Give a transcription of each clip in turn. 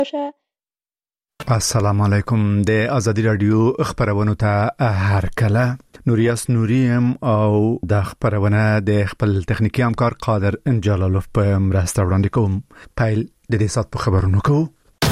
السلام علیکم د ازادي رادیو خبرونه ته هر کله نوریاس نوریم او د خبرونه د خپل تخنیکی همکار قادر جلالوف په مرسته وړاندې کوم. پایل د دې سات په خبرونو کوم.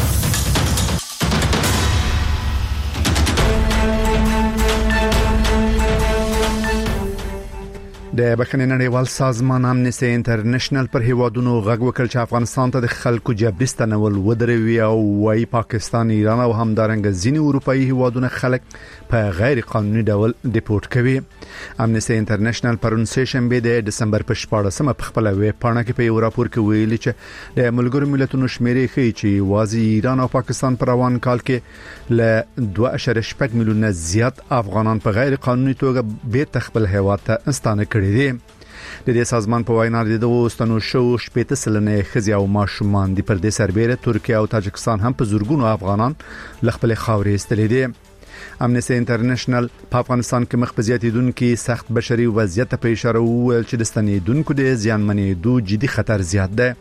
د بخښنې نړیوال سازمان امنیستي انټرنیشنل پر هیوادونو غږ وکړ چې افغانستان ته د خلکو جبري ستنول ودروي او وايي پاکستان، ایران او همدارنګه ځینې اروپאי هیوادونه خلک په غیر قانوني ډول ډیپورت کوي. امنیستي انټرنیشنل پرون سشنبه د دسمبر په 14مه په خپل ویب پاڼه کې په یو راپور کې ویلي چې د ملګرو ملتونو شمیرې ښیي چې واځي ایران او پاکستان پر روان کال کې ل 2.8 میلیونه زیات افغانان په غیر قانوني توګه بیرته خپل هیواد ته ستانه کړي دي. د دې سازمان په وینا د دوستانو شو شپېته سلنه خزي او ماشومان د پردې سربېره ترکیه او تاجکستان هم په زورګونو افغانان لخپل خاورې استلې دي. امنیستي انټرنیشنل په افغانستان کې مخ په زیاتیدونکو سخت بشري وضعیت په اشاره وویل چې د ستنېدونکو د زیانمنېدو جدي خطر زیات دی.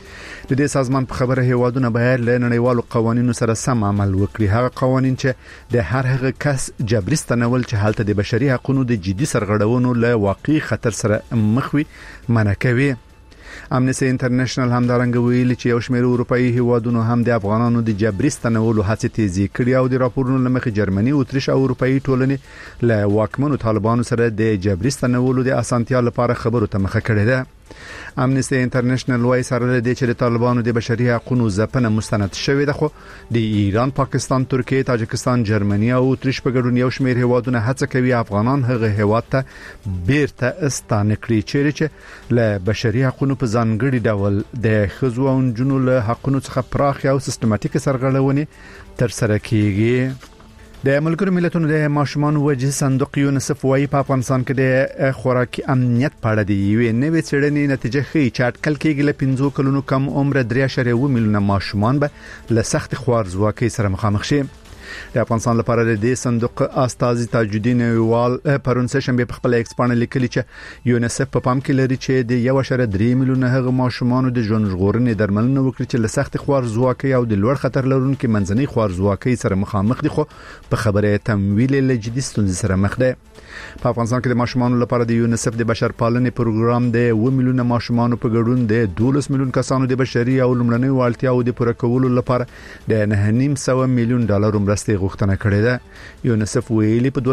د دې سازمان په خبره هیوادونه باید له نړیوالو قوانینو سره سم عمل وکړي. هغه قوانين چې د هر هغه کس جبري ستنول چې حالت د بشري حقوقو د جدي سرغړونو له واقعي خطر سره مخ وي منع کوي. امنیستي انټرنیشنل همدارنګه ویلي چې یو شمېر اروپאי هیوادونو هم د افغانانو د جبري ستنولو هڅې تیزی کړې او د راپورونو لمخې جرمني، اتریش او اروپאי ټولنې له واکمنو طالبانو سره د جبري ستنولو د اسانتیا لپاره خبرو ته مخه کړې ده. امنیستي انټرنیشنل وايي سره د دې چې د طالبانو د بشري حقوقو ځپنه مستند شوې ده، خو د ایران، پاکستان، ترکیه، تاجکستان، جرمني او اتریش په ګډون یو شمېر هیوادونه هڅه کوي افغانان هغه هیواد ته بیرته ستانه کړي چې له بشري حقوقو په ځانګړي ډول د خزو او جنونو له حقوقو څخه پراخ او سیستماتیک سرغړونې تر سره کیږي. د ملګرو ملتونو د ماشومان وجه صندوق یونیسف وايي په افغانستان کې د خوراکي امنیت په اړه دی یوې نوې څېړنې نتیجه ښیي چې اټکل کېږي له 15 کلونو کم عمر 3.7 میلیونه ماشومان به له سخت خوارځواکۍ سره مخامخ شي. د افغانستان لپاره د دې صندوق استاذ تاج الدین وال پرون سشنبه په خپل ایکسپانه لیکلي چې یونیسف په پام کې لري چې د 1.3 میلیونه هغه ماشومان د ژوند ژغورنې درملنه وکړي چې له سخت خوارځواکۍ او د لوړ خطر لرونکو منځنۍ خوارځواکۍ سره مخامخ دي، خو په خبره تمویل له جدي ستونزې سره مخ دي. په افغانستان کې د ماشومان لپاره د یونیسف د بشرپالنې پروګرام د 1 میلیونه ماشومان په ګډون د 12 میلیون کسانو د بشري او لمړنۍ اړتیاوو د پوره کولو لپاره د 9.5 میلیون ډالر مرستې غوښتنه کړې ده. یونیسف ویلي په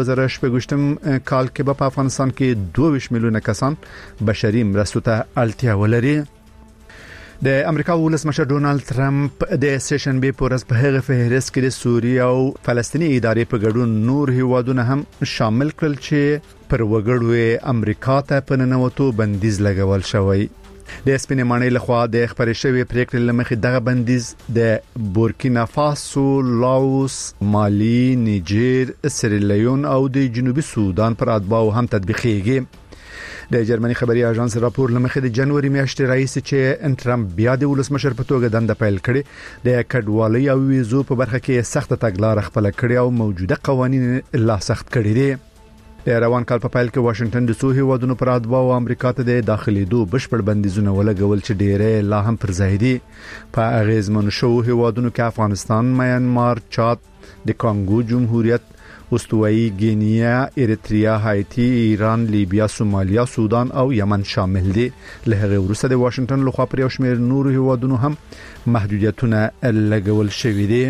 2018 کال کې په افغانستان کې 22 میلیونه کسان بشري مرستو ته اړتیا ولري. د امریکا ولسمشر ډونالد ټرمپ د سشنبه په ورځ په هغه فهرست کې د سوریه او فلسطینی ادارې په ګډون نور هیوادونه هم شامل کړل چې پر وګړو امریکا ته په ننوتو بندیز لګول شوی. د سپینې مانې لخوا د خبرې شوی پریکړې لمخې دغه بندیز د بورکینا فاسو، لاوس، مالی، نیجر، سریلیون او د جنوبي سودان پر اتباعو هم تطبیقېږي. د جرمني خبري اژانس راپور لمخې د جنوري میاشتې رئیس چې ټرمپ بیا د ولسمشر په توګه دنده پیل کړي د کډوالۍ او ویزو په برخه کې سخت تګلارې خپل کړي او موجوده قوانين لا سخت کړي دي. د روان کال په پیل کې واشنگټن د څو هیوادونو پر اتباعو امریکا ته د داخليدو بشپړ بندیزونه ولګول چې ډېرې لا هم پر ځای دي. په اغیزمن شو هیوادونو کې افغانستان، میانمار، چاد، د کانګو جمهوریت، استوایي ګینیا، اریتریا، هایتی، ایران، لیبیا، سومالیا، سودان او یمن شامل دي. له هغه وروسته د واشنگټن لخوا پر یو شمېر نور هیوادونو هم محدودیتونه لګول شوې دي.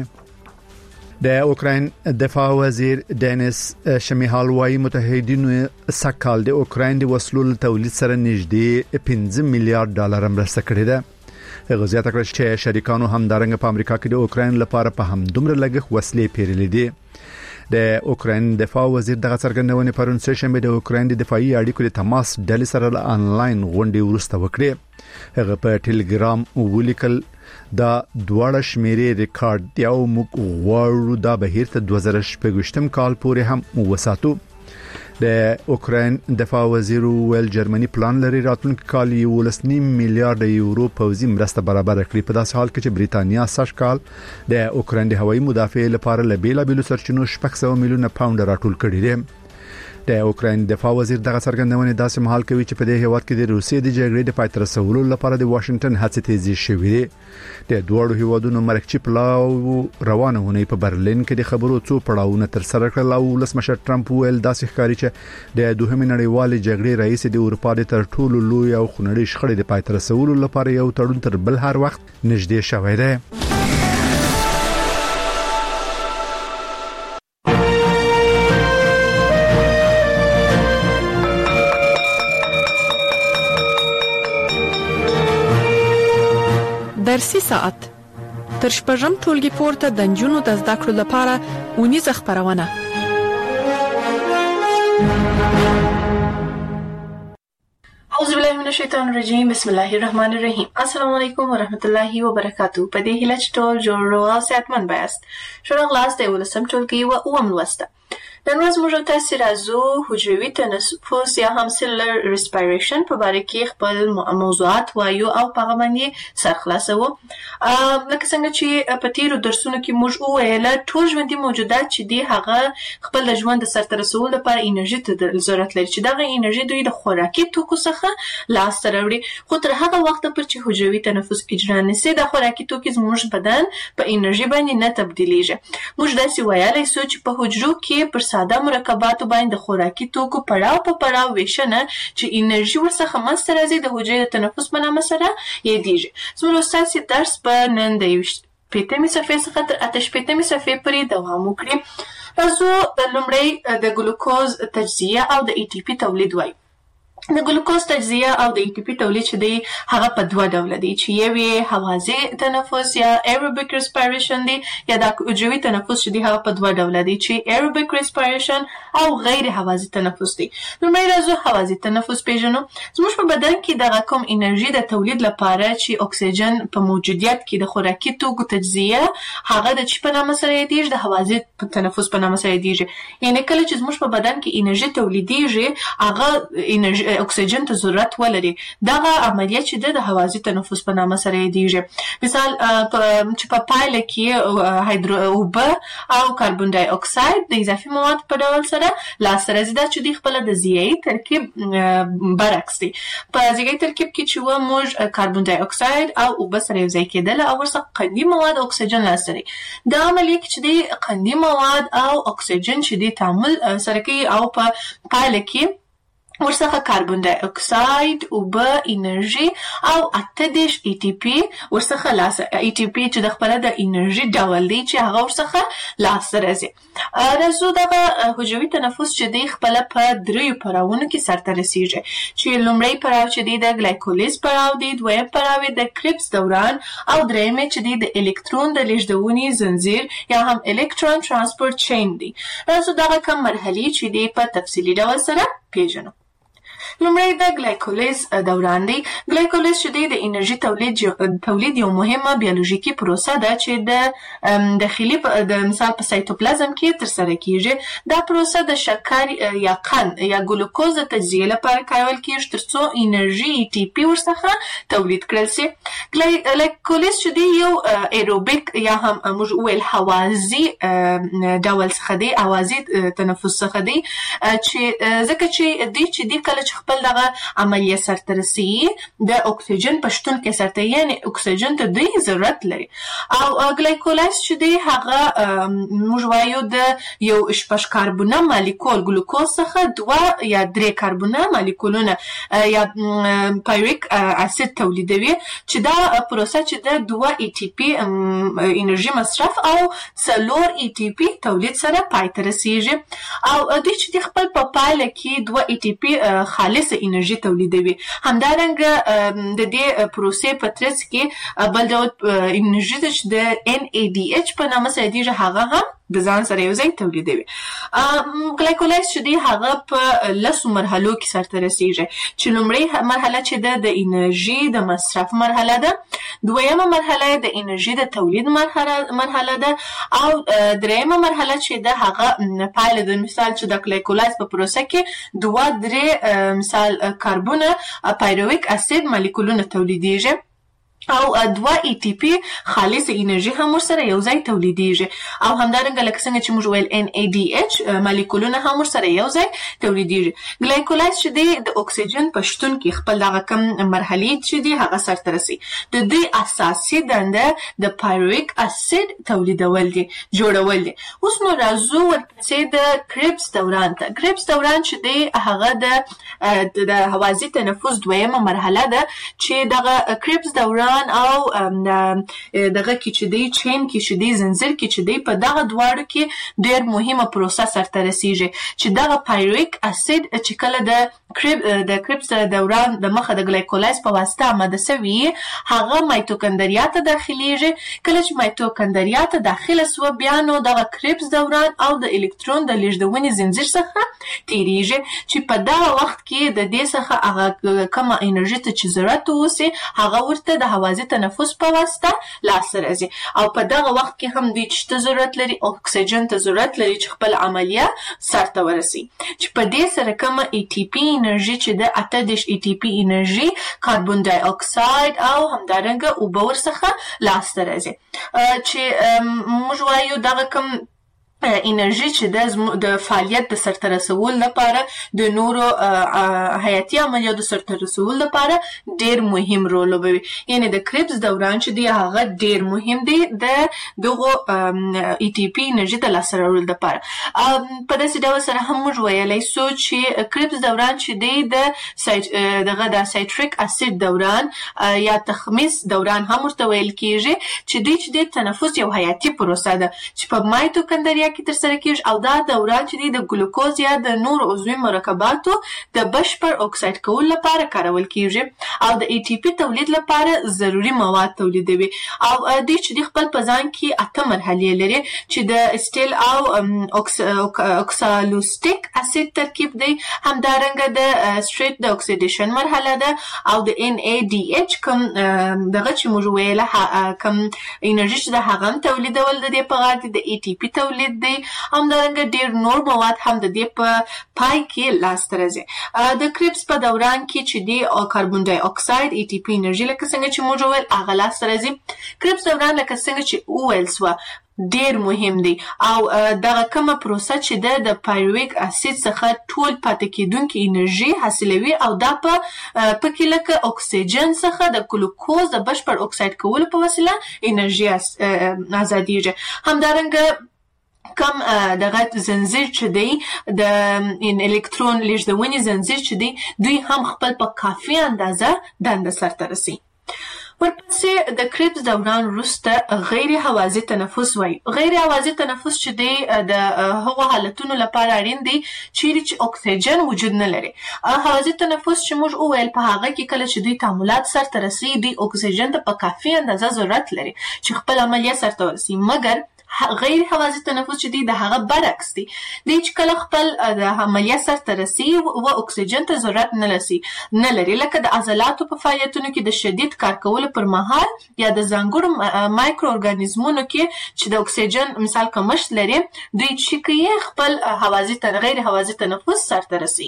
د اوکراین دفاع وزیر دینیس شمیهال وايي متحدینو سکهال د اوکراین د وسلو تولید سره نږدې 15 میلیارډ ډالر مرسته کړې ده. هغه زیاته کړه چې شریکانو همدارنګه په امریکا کې د اوکراین لپاره په هم دومره لګښت وسلې پیرلې دي. د اوکراین دفاع وزیر دغه څرګندونه پرون سشنبه د اوکراین د دفاعي اړیکو د تماس ډلې سره آنلاین غونډه ورسته وکړه. هغه په ټلګرام ولیکل دا دواړه شمیرې ریکارډ دی او موږ غواړو دا بهیر ته 2018 کال پورې هم وساتو. د اوکراین دفاع وزیر ویل جرمني پلان لري راتلونکي کال 1.5 میلیارډ یورو پوځي مرسته برابر کړي، په داسې حال کې چې بریتانیا سږ کال د اوکراین د هوایي مدافع لپاره له بیلابېلو سرچینو 600 میلیونه پاوند راټول کړي دي. د اوکراین دفاع وزیر دغه څرګندونه داسې مهال کوي چې په دې هیواد کې د روسیې د جګړې د پای ته رسولو لپاره د واشنگټن هڅې تیزی شوې دي. د دوه هیوادونو مرکزی پلاو روانه ونی په برلین کې د خبرو څو پړاوونه تر سره کړل او ولسمشر ټرمپ ویل داسې ښکاري چې د دوهمې نړیوالې جګړې رئیس د اروپا د تر ټولو لوی او خنړې شخړې د پای ته رسولو لپاره یو تړون تر بل هر وخت نږدې شوی دی. درسي ساعت تر شپږم ټولګي پورته د نجونو د زده کړو لپاره ونیزه خبرونه. اعوذ بالله من الشیطان الرجیم. بسم الله الرحمن الرحیم. السلام علیکم ورحمت الله وبرکاتہ. په دې هیله چې ټول جوړ او صحتمند بایاست. شروع غلاس د ولسم ټولګي او اوم لوسته. نن ورځ موږ تاسو راځو حجروي تنفس یا هم سیلولر ریسپایریشن په اړه کې خپل موضوعات وایو او په هغه باندې سر خلاصو. لکه څنګه چې په تیرو درسونو کې موږ وویل ټول ژوندي موجودات چې دی هغه خپل ژوند د سرته رسولو لپاره انرژي ته ضرورت لري چې دغه انرژي دوی د خوراکي توکو څخه لاس ته راوړي. خو تر هغه وخت پورې چې حجروي تنفس اجرا نشي د خوراکي توکو زموږ بدن په انرژي باندې نه تبدیلیږي. موږ داسې ویلای شو چې په حجرو کې پر ساده مرکباتو باندې خوراکي توکو پړاو په پړاو ویشنه چې انرژي ورڅخه منځته راځي د حجرې تنفس په نامه سره یادېږي. زموږ اساسي درس په نن د 15مې صفحې څخه تر 88مې صفحې پورې دوام وکړي. راځو لومړی د ګلوکوز تجزیه او د ای ټي پی تولید وایو. د ګلوکوز تجزیه او د ای ټي پی تولید چې دی هغه په دوه ډوله دي چې یو هوازی تنفس یا ایروبیک ریسپایریشن دی یا د حجروي تنفس چې دی هغه په دوه ډوله دي چې ایروبیک ریسپایریشن او غیر هوازی تنفس دی. لومړی راځو هوازی تنفس پیژنو. زموږ په بدن کې د کوم انرژي د تولید لپاره چې اکسیجن په موجودیت کې د خوراکي توکو تجزیه هغه د چی په نامه سره یادېږي د هوازی تنفس په نامه سره یادېږي. یعنی کله چې زموږ په بدن کې انرژي تولیدېږي هغه انرژي اکسیجن ته ضرورت ولري. دغه عملیه چې د هوازی تنفس په نامه سره یادېږي. مثال چې په پایله کې اوبه او کاربن ډای اکساید د اضافي مواد په ډول سره لاسته راځي. دا چې د خپل د ضیايي ترکیب برعکس دی. په ضیايي ترکیب کې چې موږ کاربن ډای اکساید او اوبه سره یوځای کېدل او ورڅخه قندي مواد او اکسیجن لاسته راځي. دا عملیه کې چې د قندي مواد او اکسیجن چې د تعامل سره کوي او په پایله کې ورڅخه کاربن ډای اکساید اوبه انرژي او 28 ای ټي پی ورڅخه لاس ای ټي پی چې د خپل د انرژي ډول دی چې هغه ورڅخه لاس راځي. راځو دغه حجروي تنفس چې دی خپل په دریو پړاوونو کې سرته رسیږي چې لومړی پړاو چې دی د ګلایکولیز پړاو دی، دویم پړاو د کریبس دوران او دریم چې دی د الکترون د لیږدونې زنجیر یا هم الکترون ترانسپورت چین دی. راځو دغه کوم مرحلې چې دی په تفصیلي ډول سره پیژنو. لومړی د ګلایکولیز دوران دی. ګلایکولیز چې دی د انرژي تولید یو مهمه بیولوژیکي پروسه ده چې د داخلي د مثال په سایتوپلازم کې تر سره کیږي. دا پروسه د شکر یا قند یا ګلوکوز د تجزیه لپاره کارول کیږي ترڅو انرژي ای ټي پی ورڅخه تولید کړل شي. ګلایکولیز چې دی یو ایروبیک یا هم موږ ویل هوازی ډول څخه دی، هوازی تنفس څخه دی چې ځکه چې دی کله چې خپل دغه عملیه سرته رسیږي د اکسیجن په شتون کې سرته یعنی اکسیجن ته دوی ضرورت لري. او ګلایکولیز چې دی هغه موږ وایو د یو شپږ کاربونه مالیکول ګلوکوز څخه 2 یا 3 کاربونه مالیکولونه یا پایریک اسید تولیدوي چې دا پروسه چې د 2 ای ټي پی انرژي مصرف او 4 ای ټي پی تولید سره پای ته رسیږي. او دوی چې خپل په پایله کې 2 ای ټي پی خالصه انرژي تولیدوي. همدارنګه د دې پروسې په ترڅ کې بل ډول انرژي چې د NADH په نامه سره دی هغه هم د ځان سره یو ځای تولیدوي. ګلایکولیز چې دی هغه په لسو مرحلو کې سرته رسیږي چې لومړی مرحله چې د انرژي د مصرف مرحله ده، دویمه مرحله د انرژي د تولید مرحله ده او دریمه مرحله چې د هغه پایله د مثال چې د ګلایکولیز په پروسه کې 2-3 مثال کاربونه پایرویک اسید مالیکولونه تولیدیږي. او 2 ATP خالص انرژي هم ورسره یو ځای تولیدېږي او همدارنګه لکه څنګه چې موږ ویل NADH مالیکولونه هم ورسره یو ځای تولیدېږي. ګلایکولاید چې دی د اکسیجن په شتون کې خپل دغه کم مرحلې چې دی هغه سرته رسي. د دې اساسي دنده د پایرویک اسید تولیدول دي جوړول دي. اوس نو راځو ورپسې د کریبس دوران ته. کریبس دوران چې دی هغه د هوازی تنفس دویمه مرحله ده چې دغه کریبس دوران او دغه کې چې دی چین کې چې دی زنجیر کې چې دی په دغه دواړو کې ډېر مهمه پروسه سرته رسیږي چې دغه پایرویک اسید چې کله د کریبس دوران د مخه د ګلایکولاید په واسطه آماده شوی هغه مایتوکندریا ته داخليږي. کله چې مایتوکندریا ته داخله سو بیا نو دغه کریبس دوران او د الکترون د لیږدونې زنجیر څخه تیریږي چې په دغه وخت کې د دې څخه هغه کومه انرژي ته چې ضرورت وسی هغه ورته د هوازی تنفس په واسطه لاسته راځي او په دغه وخت کې هم دوی چې ضرورت لري اکسیجن ته ضرورت لري چې خپل عملیه سرته ورسي چې په دې سره کومه ATP انرژي چې د 18 ATP انرژي کاربن ډای اکساید او همدارنګه اوبه ورڅخه لاسته راځي چې موږ وایو دغه کوم انرژي چې د فعالیت د سرته رسول لپاره د نورو حیاتي عملیاتو سرته رسول لپاره ډیر مهم رول لوبوي. یعنی د کریبس دوران چې دی هغه ډیر مهم دی د دغه ATP انرژي د لاسته راوړلو لپاره. په داسې ډول سره هم موږ ویلای شو چې کریبس دوران چې دی د سایتریک اسید دوران یا تخمیس دوران هم ورته ویل کیږي چې د تنفس یو حیاتي پروسه ده چې په مایتوکندریا کې تر سره کیږي او دا دوران چې د ګلوکوز یا د نور عضوي مرکباتو د بشپړ اکساید کولو لپاره کارول کیږي او د ATP تولید لپاره ضروری مواد تولیدوي او چې خپل په ځان کې 8 مرحلې لري چې د اسټیل او اوکسالوستیک اسید ترکیب دی. همدارنګه د سټریټ د اکسیډیشن مرحله ده او د NADH کوم دغه چې موږ ویله کوم انرژي چې د هغه تولیدول د دې په غاړه د ATP تولید دی. همدارنګه ډیر نور مواد هم د دې په پای کې لاسته راځي. د کریبس په دوران کې چې دی کاربن ډای اکساید ATP انرژي لکه څنګه چې موږ ویل هغه لاسته راځي. کریبس دوران لکه څنګه چې ویل سو ډیر مهم دی او دغه کومه پروسه چې د پایرویک اسید څخه ټول پاتې کیدونکې انرژي حاصلوي او دا په کې لکه اکسیجن څخه د ګلوکوز د بشپړ اکساید کولو په وسیله انرژي آزادیږي. همدارنګه کم دغه زنجیر چې دی د الکترون لیږدونې زنجیر چې دی دوی هم خپل په کافي اندازه دنده سرته رسي. ورپسې د کریبس دوران وروسته غیر هوازی تنفس وایي. غیر هوازی تنفس چې دی د هغو حالتونو لپاره اړین دی چیرې چې اکسیجن وجود نه لري. هوازی تنفس چې موږ وویل په هغه کې کله چې دوی تعاملات سرته رسي دوی اکسیجن ته په کافي اندازه ضرورت لري چې خپل عملیه سرته ورسي. مګر غیر هوازی تنفس چې دی د هغه برعکس دی چې کله خپل د عملیه سرته رسي او اکسیجن ته ضرورت نه لري لکه د عضلاتو په فعالیتونو کې د شدید کار کولو پر مهال یا د ځانګړو مایکرو ارګانیزمونو کې چې د اکسیجن مثال کمښت لري دوی چې کوي خپل غیر هوازی تنفس سرته رسي.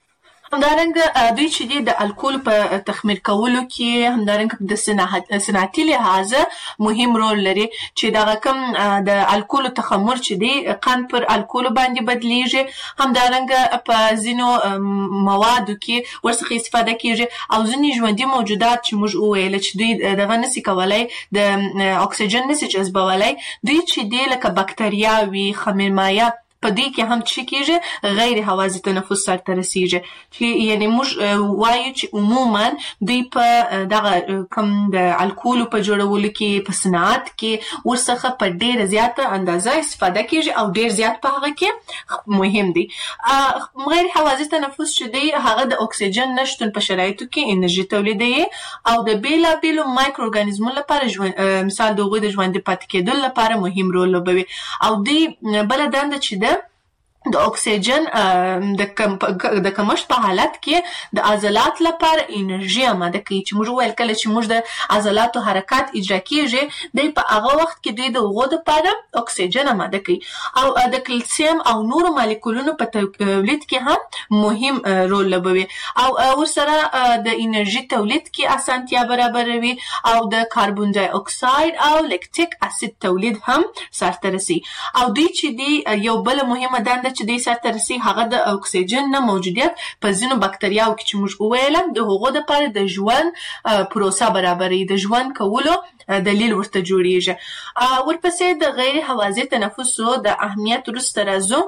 همدارنګه دوی چې دی د الکول په تخمیر کولو کې همدارنګه د صنعتي لحاظه مهم رول لري چې دغه کوم د الکول تخمر چې دی قند پر الکول باندې بدلیږي. همدارنګه په ځینو موادو کې ورڅخه استفاده کیږي او ځینې ژوندي موجودات چې موږ وویل چې دوی دغه نسی کولای د اکسیجن نسی جذبولای دوی چې دی لکه بکتریاوي خمیرمایه په دې کې هم چې کېږي غیر هوازی تنفس سرته رسیږي چې یعنی موږ وایو چې عموما دوی په دغه کوم د الکول په جوړولو کې په صنعت کې ورڅخه په ډېره زیاته اندازه استفاده کېږي او ډېر زیات په هغه کې مهم دي. غیر هوازی تنفس چې دی هغه د اکسیجن نشتون په شرایطو کې انرژي تولیدوي او د بیلابیلو مایکرو ارګانیزمونو لپاره مثال د هغوی د ژوندي پاتې کېدو لپاره مهم رول لوبوي او دوی بله دنده چې د اکسیجن د کمښت په حالت کې د عضلات لپاره انرژي آماده کوي چې موږ ویل کله چې موږ د عضلاتو حرکات اجرا کیږي د په هغه وخت کې د هغو لپاره اکسیجن آماده کوي او د کلسیم او نورو مالیکولونو په تولید کې هم مهم رول لوبوي او ورسره د انرژي تولید کې اسانتیا برابروي او د کاربن ډای اکساید او لیکټیک اسید تولید هم سرته رسي او دوی چې دی یو بل مهمه دنده چې د سرته رسي هغه د اکسیجن نه موجودیت په ځینو بکټریاو کې چې موږ وویل د هغو لپاره د ژوند پروسه برابري د ژوند کولو دلیل ورته جوړیږي ورپسې د غیر هوازی تنفسو د اهمیت وروسته راځو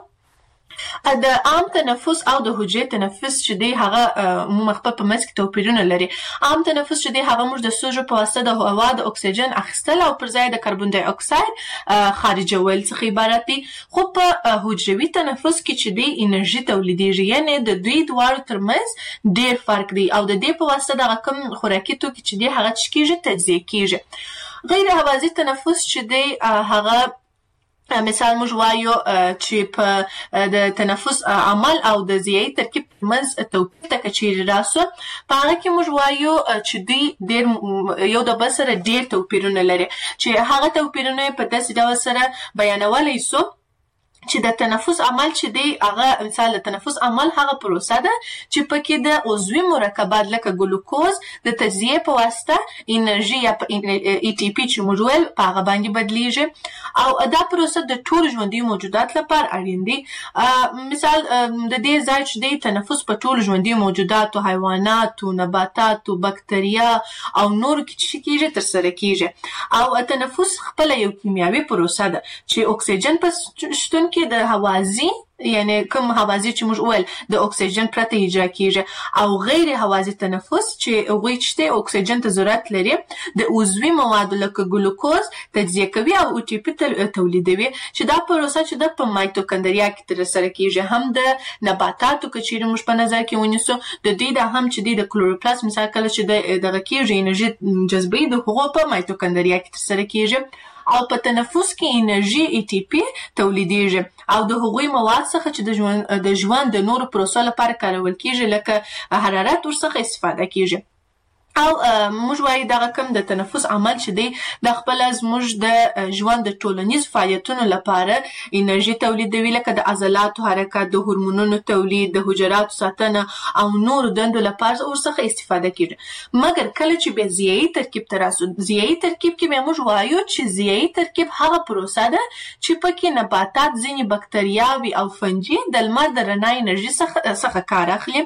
د عام تنفس او د حجري تنفس چې دی هغه مخبه په منځ کې توپیرونه لري عام تنفس چې دی هغه موږ د سوژو په واسطه د هوا د اکسیجن اخیستل او پر ځای د کاربن ډای اکساید خارجول څخه عبارت دي خو په حجروي تنفس کې چې دی انرژي تولیدېږي یعنی د دوی دواړو ترمنځ ډیر فرق دی او د دې په واسطه د کوم خوراکي توکي چې دی هغه کیږي تجزیه کیږي غیر هوازی تنفس چې دی هغه مثال موږ وایو چې په د تنفس عمل او د ضیاعي ترکیب منځ توپیر ته چیرې راسو په هغه کې موږ وایو چې دوی ډېر یو د بل سره ډېر توپیرونه لري چې هغه توپیرونه په داسې ډول سره بیانولی سو چې د تنفس عمل چې دی هغه مثال د تنفس عمل هغه پروسه ده چې پکې د عضوي مرکبات لکه ګلوکوز د تجزیه په واسطه انرژي یا ای ټي پی چې موږ ویل په هغه باندې بدلیږي او دا پروسه د ټول ژوندي موجودات لپاره اړین دي مثال د دې ځای چې دی تنفس په ټول ژوندي موجوداتو حیواناتو نباتاتو بکتریا او نور کې کیږي تر سره کیږي او تنفس خپل یو کیمیاوي پروسه ده چې اکسیجن په شتون کې د هوازی یعنی کوم هوازی چې موږ ویل د اکسیجن پرته اجرا کیږي او غیر هوازی تنفس چې هغوی چې اکسیجن ته ضرورت لري د عضوي موادو لکه ګلوکوز تجزیه کوي او ای ټي پی تولیدوي چې دا پروسه چې د په مایتوکندریا کې تر سره کیږي هم د نباتاتو کچېرې موږ په نظر کې ونیسو د دې د هم چې د کلوروپلاست مثال کله چې دغه کیږي انرژي جذبي د هغو په مایتوکندریا کې تر سره کیږي او په تنفس کې انرژي ای ټي پی تولیدېږي او د هغوی مواد څخه چې د ژوند د نورو پروسو لپاره کارول کیږي لکه حرارت ورڅخه استفاده کیږي او موږ وایو دغه کوم د تنفس عمل چې دی د خپل زموږ د ژوند د ټولنیز فعالیتونو لپاره انرژي تولیدوي لکه د عضلاتو حرکت د هورمونونو تولید د حجراتو ساتنه او نورو دندو لپاره ورڅخه استفاده کیږي مګر کله چې به ضیاعي ترکیب ته راسو ضیاعي ترکیب کې به موږ وایو چې ضیاعي ترکیب هغه پروسه ده چې پکې نباتات ځینې بکتریاوي او فنجي د لمر د رڼا انرژي څخه کار اخلي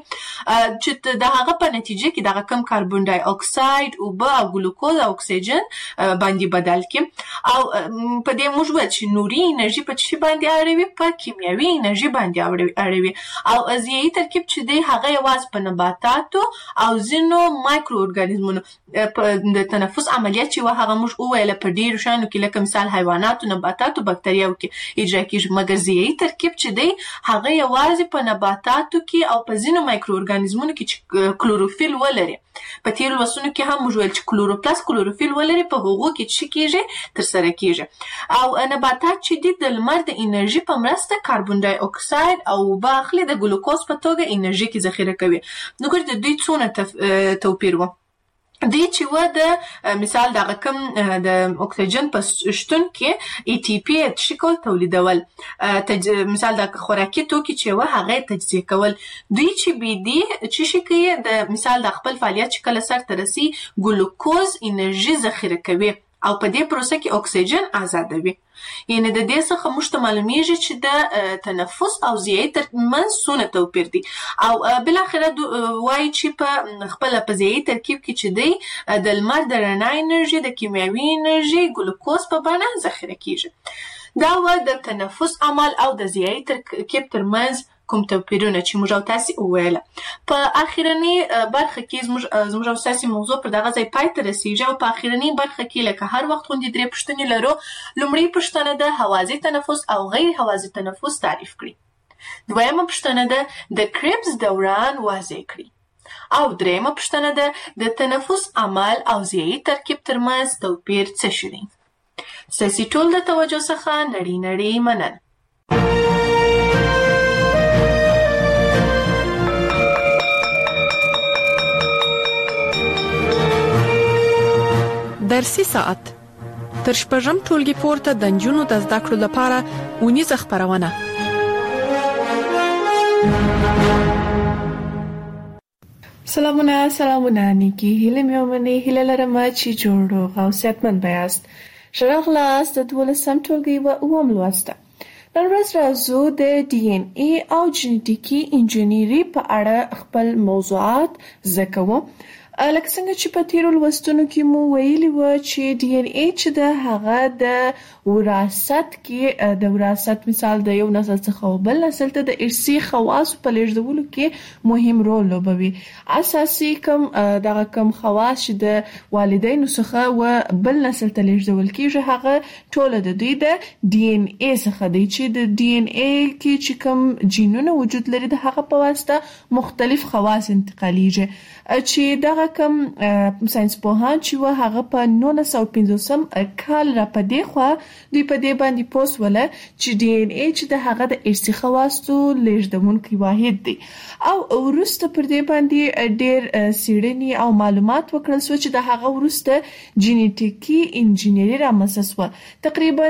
چې د هغه په نتیجه کې دغه کم کاربن ډای اکساید اوبه او ګلوکوز او اکسیجن باندې بدل کی او په دې موږ وایو چې نوري انرژي په چی باندې اړوي په کیمیاوي انرژي باندې اړوي او ضیاعي ترکیب چې دی هغه یوازې په نباتاتو او ځینو مایکرو ارګانیزمونو د تنفس عملیات چې هغه موږ وویل په ډیرو شانو کې لکه مثال حیواناتو نباتاتو بکتریاو کې اجرا کیږي مګر ضیاعي ترکیب چې دی هغه یوازې په نباتاتو کې او په ځینو مایکرو ارګانیزمونو کې چې کلوروفیل ولري په تیرو لوستونو کې هم موږ ویل چې کلوروپلاست کلوروفیل ولري په هغو کې چې کیږي تر سره کیږي او نباتات چې د لمر د انرژي په مرسته کاربن ډای اکساید او اوبه اخلي د ګلوکوز په توګه انرژي کې ذخیره کوي نو ګور د دوی څونه توپیر و دی چې و د مثال دغه کوم د اکسیجن په شتون کې ای ټي پی شکل تولیدول مثال د خوراکي توکي چې و هغه تجزیه کول دوی چې بي دي چې شي کوي د مثال د خپل فعالیت چې کله سر ترسي ګلوکوز انرژي ذخیره کوي او په دې پروسه کې اکسیجن آزادوي یعنی د دې څخه موږ ته معلومیږي چې د تنفس او ضیاعي ترمنځ څونه توپیر دي او بل اخره وایي چې په خپل په ضیاعي ترکیب کې چې دی د لمر د رڼا انرژي د کیمیاوي انرژي ګلوکوز په بڼه ذخیره کیږي دا و د تنفس عمل او د ضیاعي ترکیب ترمنځ کوم توپیرونه چې موږ او تاسو وویل په اخیرنی برخه کې زموږ او تاسو موضوع پر دغه ځای پای ته رسیږي او په اخیرنی برخه کې لکه هر وخت غونډې درې پوښتنې لرو لومړی پوښتنه د هوازی تنفس او غیر هوازی تنفس تعریف کړئ دویمه پوښتنه ده د کریبس دوران واضح کړئ او دریمه پوښتنه ده د تنفس عمل او ضیاعي ترکیب ترمنځ توپیر څه شي دی ستاسو ټول د توجه څخه نړۍ مننه درسي ساعت تر شپږم ټولګي پورته د نجونو د زده کړو لپاره ونیزه خبرونه. سلامونه نیکی هیله میومنی هیله لرم چې جوړ او صحتمند بیاست. شراغلاس د 12م ټولګي و اووم لوسته. نن ورځ راځو د ډي ان ای او جینټیکي انجینری په اړه خپل موضوعات زده کوو. لکه څنګه چې په تیرو لوستونو کې مو ویلي و چې ډي ان ای چې د هغه د وراثت کې د وراثت مثال د یو نسل څخه بل نسل ته د ارثي خواص په لیږدولو کې مهم رول لوبوي. اساسي کم خواص چې د والدینو څخه و بل نسل ته لیږدول کېږي هغه ټول د دوی د ډي ان ای څخه دی چې د ډي ان ای کې چې کوم جینونه وجود لري د هغه په واسطه مختلف خواص انتقالیږي چې دغه کم ساينس پوهان چې و هغه په 1950 کال را پدې خو دوی په دې باندې پوس ولا چې ډي ان ای چې د هغه د ارثي خواصو لیږدونکي واحد دی او ورسته پر دې باندې ډېر سیړنی او معلومات وکړل سو چې د هغه ورسته جینټیکي انجینری را مسس و تقریبا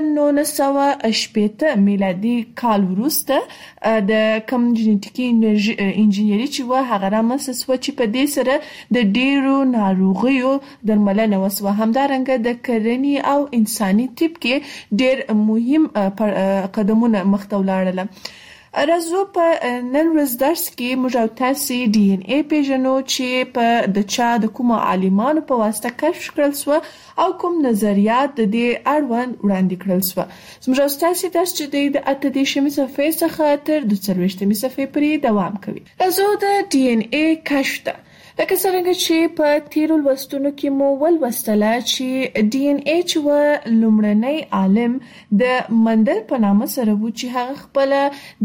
1980 میلادي کال ورسته د کم جینټیکي انجینری چې و هغه را مسس و چې په دې سره د ډیرو ناروغیو درملنه وسوه. همدارنګه د کرنې او انساني طب کې ډیر مهم قدمونه مخته ولاړل. راځو په نن ورځ درس کې موږ تاسو ډي ان ای پیژنو چې په د چا د کوم عالمانو په واسطه کشف کړل سو او کوم نظریات د دې اړوند وړاندې کړل سو. موږ تاسو درس چې د 8 صفحې څخه تر 22 صفحې پورې دوام کوي. راځو د ډي ان ای کشف ته لکه څنګه چې په تیرو لوستونو کې مو ولوستله چې ډي ان ای چې و لومړنی عالم د مندل په نامه سره و چې هغه خپل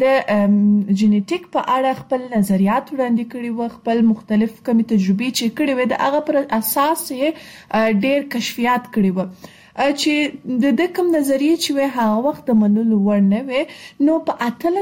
د جینټیک په اړه خپل نظریات وړاندې کړي و خپل مختلف کمی تجربې چې کړي و د هغه پر اساس یې ډېر کشفیات کړي و چې د کوم نظریه چې هغه وخت منلو وړ نه و. نو په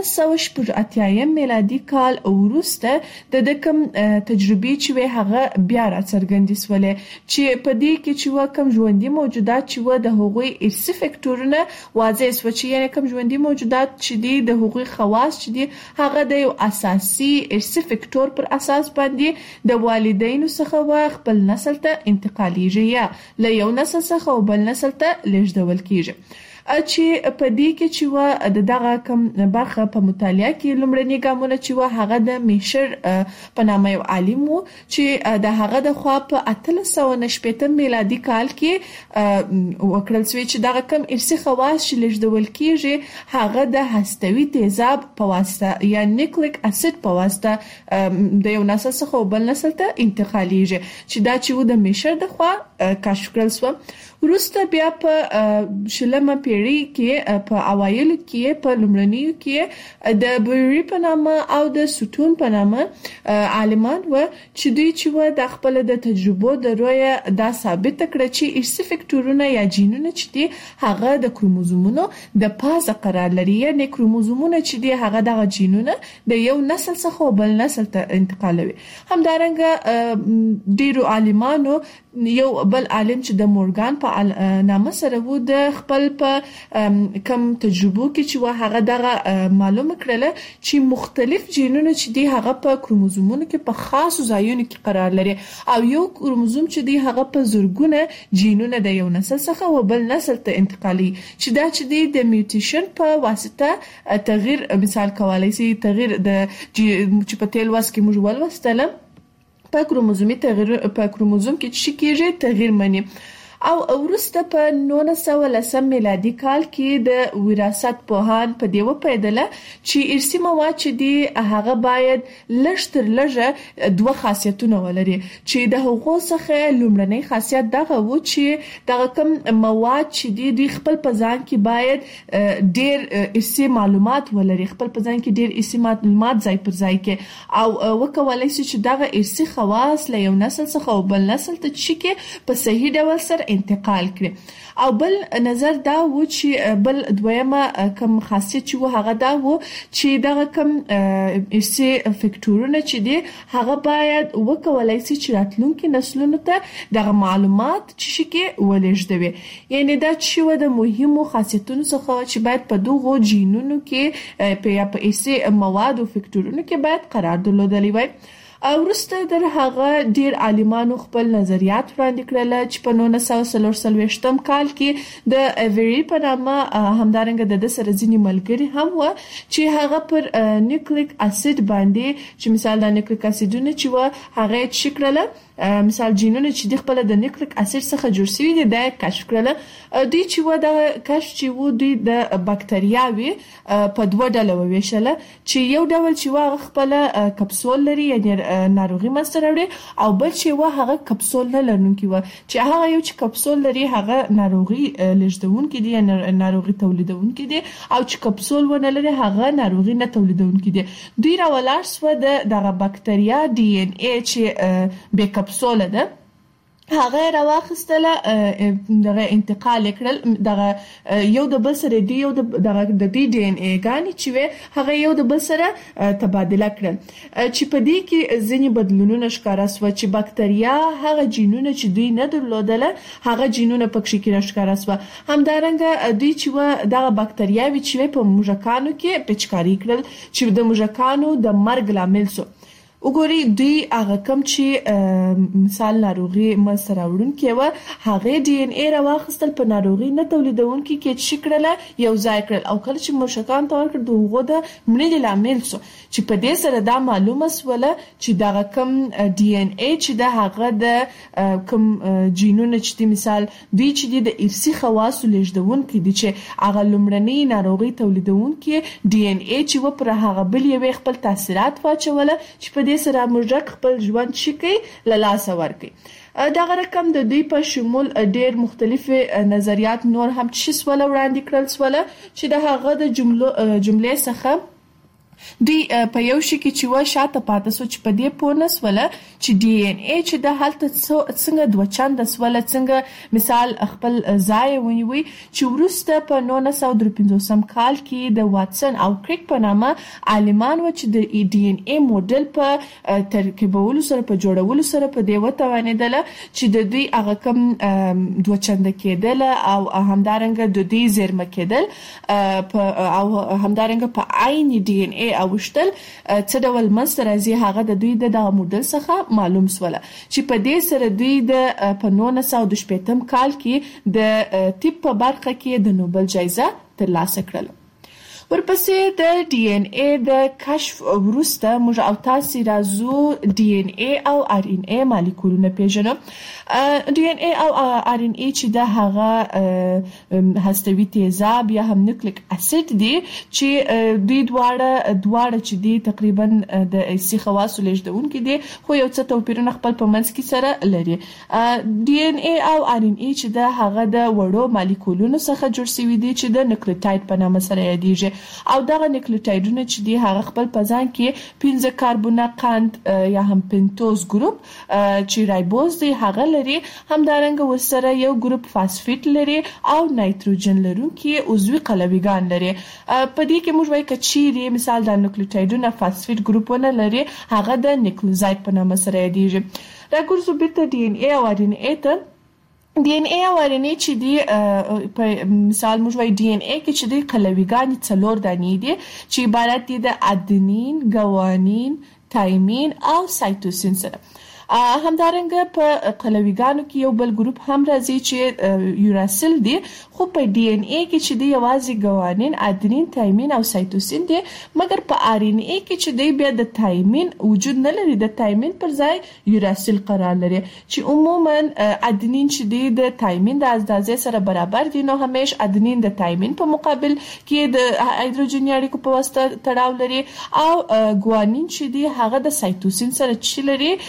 1880 میلادي کال وروسته د کوم تجربې چې هغه بیا را څرګندې سولې چې په دې کې چې کوم ژوندۍ موجودات چې د هغوی ارثي فکټورونه واضح سو چې یعنی کوم ژوندۍ موجودات چې د هغوی خواص چې هغه د یو اساسي ارثي فکټور پر اساس باندې د والدینو څخه خپل نسل ته انتقالیږي یا له یو نسل څخه بل نسل ته لیږدول کیږي. چې په دې کې چې د دغه کم برخه په مطالعه کې لومړني ګامونه چې هغه د میشر په نامه یو عالم وو چې د هغه د خوا په 1890 میلادي کال کې وکړل شوی چې دغه کم ارثي خواص چې لیږدول کیږي هغه د هستوي تیزاب په واسطه یا نیوکلیک اسید په واسطه د یو نسل څخه بل نسل ته انتقالیږي چې دا چې د میشر د خوا کشف کړل شو. وروسته بیا په شلمه پیړۍ کې په اوایلو کې په لومړنیو کې د بوری په نامه او د سوتون په نامه عالمان و چې دوی چې د خپل د تجربو د رویه دا ثابت کړ چې ارثي فکټورونه یا جینونه چې دي هغه د کروموزومونو د پازه قرار لري یعنی کروموزومونه چې دي هغه د جینونه د یو نسل څخه بل نسل ته انتقالوي. همدارنګه ډیرو عالمانو یو بل عالم چې د مورګان په نامه سره وو د خپل په کم تجربو کې چې هغه دغه معلومه کړله چې مختلف جینونه چې دي هغه په کروموزومونو کې په خاصو ځایونو کې قرار لري او یو کروموزوم چې دي هغه په زرګونه جینونه د یو نسل څخه بل نسل ته انتقالي چې دا چې دي د میوټیشن په واسطه تغییر مثال کولای شي تغییر د چې په تل واس کې موږ ولوستل په کروموزومي تغییر په کروموزوم کې چې کېږي تغییر مني. او ورسته په 1910 میلادي کال کې د وراثت پوهان په دیو پیدله چې ارثي مواد چې دي هغه باید لږ تر لږه دوه خاصیتونه ولري چې د هغو څخه لومړنی خاصیت دغه و چې دغه کوم مواد چې دي خپل په ځان کې باید ډیر ارثي معلومات ولري خپل په ځان کې ډیر ارثي معلومات ځای پر ځای کې او وکولای شي چې دغه ارثي خواص له یو نسل څخه بل نسل ته چې په صحیح ډول سره انتقال کړي. او بل نظر دا و چې بل دویمه کوم خاصیت چې هغه دا و چې دغه کوم ارثي فکټورونه چې دي هغه باید وکولای شي چې راتلونکي نسلونو ته دغه معلومات چې کې ولېږدوي. یعنی دا چې د مهمو خاصیتونو څخه چې باید په دغه جینونو کې په ارثي مواد او فکټورونو کې باید قرار درلودلی وای. ورسته در هغه ډیر عالمانو خپل نظریات وړاندې کړل چې په 1943 کال کې د ایوری په نامه همدارنګه د سره ځینی ملګری هم و چې هغه پر نیوکلیک اسید باندې چې مثال د نیوکلیک اسیدونه چې و هغه شکرله مثال جینونه چې د خپل د نیوکلیک اسید څخه جوړ شوی دي د کشف کړل. دوی چې و د کشف چې و دوی د بکټریاوي په دوه ډله وویشل چې یو ډول چې و خپل کپسول لري یعنی ناروغي مسته راوړي او بل چې و هغه کپسول نه لرونکي و چې هغه یو چې کپسول لري هغه ناروغي لږدونکي دي ناروغي تولیدونکي دي او چې کپسول ونه لري هغه ناروغي نه تولیدونکي دي. دوی راولار سو دغه بکټریا ډي ان اي چې به کپسول ده هغه راوخستله دغه انتقال کړل دغه یو د بل سره دی یو د ډي ان اي غاني چې هغه یو د بل سره تبادله کړل چې په دې کې ځینې بدلونونه ښکارا سو چې بکټریا هغه جینونه چې دوی نه درلودله هغه جینونه پکې کې راښکارا سو. همدارنګه دوی چې دغه بکټریاوي چې په موږکانو کې پچکاری کړل چې د موږکانو د مرګ لامل سو. وګوري دوی هغه کوم چې مثال ناروغي مسره وړونکي و هغه ډي ان اي راوخستل په ناروغي نه تولیدونکي کې شکرله یو ځای کړل او کله چې مشکان تور کړ دغه د مړي لامل سو چې په دې سره دا معلومه سوله چې دغه کوم ډي ان اي چې د هغه د کوم جینونه چې مثال دوی چې د ارثي خواصو لږدونکي دي چې هغه لمړنۍ ناروغي تولیدونکي ډي ان اي چې و پر هغه بل یو خپل تاثیرات واچوله چې په دې سره موږ خپل ژوند شکی له لاسه ورکړي. دغه رقم د دوی په شمول ډېر مختلف نظریات نور هم چې سوال وړاندې کړل سوال چې د هغه د جملې څخه دوی په یو شي کې چې و شاته پاتې سو چې په دې پونس ولا چې ډي ان اي چې د حالت څنګه دوه چنده سوال څنګه مثال خپل ځای ونیوي چې ورسته په 1953 کال کې د واتسن او کریک په نامه عالمان و چې د ډي ان اي موډل په ترکیبولو سره په جوړولو سره په دې وتوانیدل چې د دوی هغه کم دوه چنده کېدل او همدارنګه د دوی زیرمه کېدل او همدارنګه په عین ډي ان اي اوشتل څه ډول منځ راځي هغه د دوی د موډل څخه معلوم سوله چې په دې سره دوی د په 1915 کال کې د طب په برخه کې د نوبل جایزه ترلاسه کړله. ورپسې د ډي ان اي د کشف وروسته موږ او تاسو راځو ډي ان اي او ار ان اي مالیکولونه پیژنو. ډي ان اي او ار ان اي چې د هغه هستوي تیزاب یا هم نیوکلیک اسید دي چې دوی دواړه چې دي تقریبا د ارثي خواصو لږدونکي دي خو یو څه توپیرونه خپل په منځ کې سره لري. ډي ان اي او ار ان اي چې د هغه د وړو مالیکولونو څخه جوړ شوی دي چې د نیوکلیوټاید په نامه سره یادېږي او دغه نیوکلیوټایډونه چې دی هغه خپل په ځان کې 15 کاربونه قند یا هم پنتوز ګروپ چې رایبوز دی هغه لري همدارنګه ورسره یو ګروپ فاسفیټ لري او نایتروجن لرونکي عضوي قلویګان لري. په دې کې موږ وایو کچيري مثال د نیوکلیوټایډونه فاسفیټ ګروپونه لري هغه د نیوکلیوزاید په نامه سره یادېږي. راګورځو بیرته ډي ان اي او ار ان اي ته. ډي ان اي او ار ان اي چې دی په مثال موږ وایو ډي ان اي کې چې دی قلویګان 4 دانې دي چې عبارت دي د ادنین، ګوانین، تایمین او سایتوسین سره. همدارنګه په قلویګانو کې یو بل ګروپ هم راځي چې یوراسیل دی خو په ډي ان اي کې چې دی یوازې ګوانین، ادنین، تایمین او سایتوسین دي مګر په ار ان اي کې چې دی بیا د تایمین وجود نه لري د تایمین پر ځای یوراسیل قرار لري چې عموما ادنین چې دی د تایمین د اندازې سره برابر دي نو همیش ادنین د تایمین په مقابل کې د هایدروجن اړیکو په واسطه تړاو لري او ګوانین چې دی هغه د سایتوسین سره چې لري د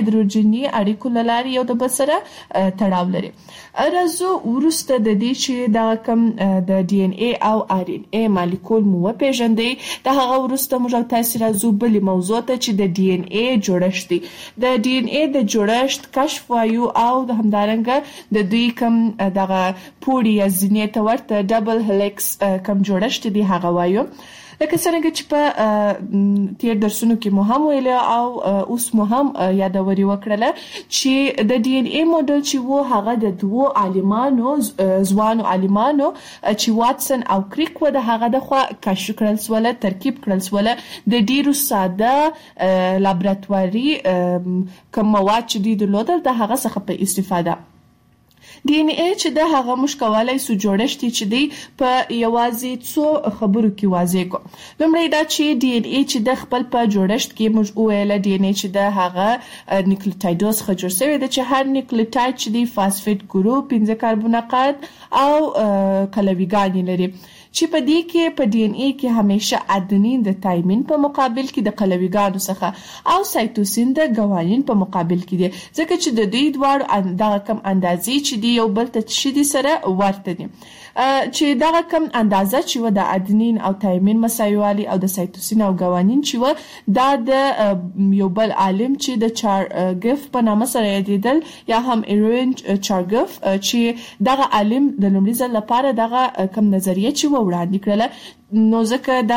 هایدروجني اړیکو لاري یو د بل سره تړاو لري. راځو ورسته د دې چې دا کوم د ډي ان اي او ار ان اي مالیکول مو پیژندې دا هغه ورسته موږ تاسو راځو بل موضوع ته چې د ډي ان اي جوړښت دی. د ډي ان اي د جوړښت کشف وایو او د همدارنګه د دوی کوم دغه پوړی یا زینې ته ورته ډبل هلیکس کوم جوړښت دی هغه وایو. لکه څنګه چې په تیر درسونو کې مو هم ویل او اوس مو هم یادوري وکړله چې د ډي ان اي موډل چې وو هغه د دوه عالمانو ځوانو عالمانو چې واتسن او کریک و د هغه د خوا کشف کړل سول ترکیب کړل سول د ډیرو ساده لابراتواري کوم مواد چې د لودل د هغه څخه په استفاده ډي ان اي چې د هغه مشکوالای سو جوړښت چې دی په یوازې څو خبرو کې واضح کو. لمړی دا چې ډي ان اي چې د خپل په جوړښت کې موږ ویل ډي ان اي چې د هغه نیوکلیوټایډز څخه جوړ شوی دی چې هر نیوکلیوټاید چې دی فاسفیټ ګروپ 15 کاربونات او قلویګان لري چې په دې کې په ډي ان اي کې همیشه ادنین د تایمین په مقابل کې د قلویګانو څخه او سایتوسین د ګوانین په مقابل کې دي ځکه چې د دوی دواړو دغه کم اندازې چې دی یو بل ته شدي سره ورته دي چې دغه کم اندازه چې و د ادنین او تایمین مساوي او د سایتوسین او ګوانین چې و دا د یو بل عالم چې د چارګف په نامه سره یادېدل یا هم ایرین چارګف چې دغه عالم د لومړي ځل لپاره دغه کم نظریه چې وړاندې کړله نو ځکه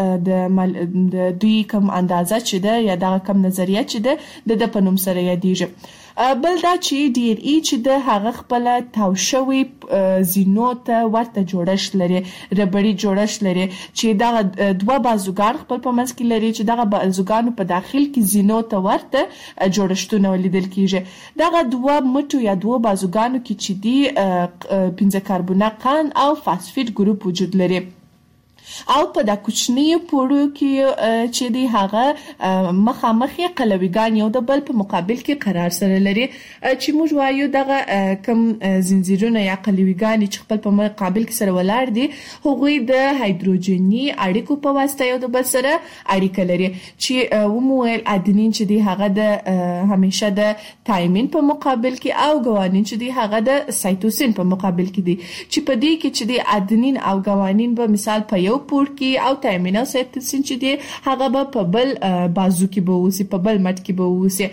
دغه د دوی کم اندازه چې ده یا دغه کم نظریه چې ده د په نوم سره یادېږي. بل دا چې ډي ان اي چې د هغه خپل تاوشوي زینو ته ورته جوړښت لري ربړی جوړښت لري چې دا دوه بازوګان خپل په منځ کې لري چې دغه بازوګانو په داخل کې زینو ته ورته جوړښتونه لیدل کیږي. دغه دوه مټو یا دوه بازوګانو کې چې دی 15 کاربونات او فاسفیټ ګروپ وجود لري او په دا کوچنی پوړو کې چې دی هغه مخامخي قلویګان یو د بل په مقابل کې قرار سره لري چې موږ وایو دغه کم زنجیرونه یا قلویګان چې خپل په مقابل کې سره ولاړ دي هغوی د هایدروجني اړیکو په واسطه یو د بل سره اړیکه لري چې ومویل ادنین چې دی هغه د همیشه د تایمین په مقابل کې او ګوانین چې دی هغه د سایتوسین په مقابل کې دي چې په دې کې چې دی ادنین او ګوانین به مثال په یو پور کې او تایمین او سایتوسین چې دی هغه به په بل بازو کې به وسی په بل مټ کې به وسی.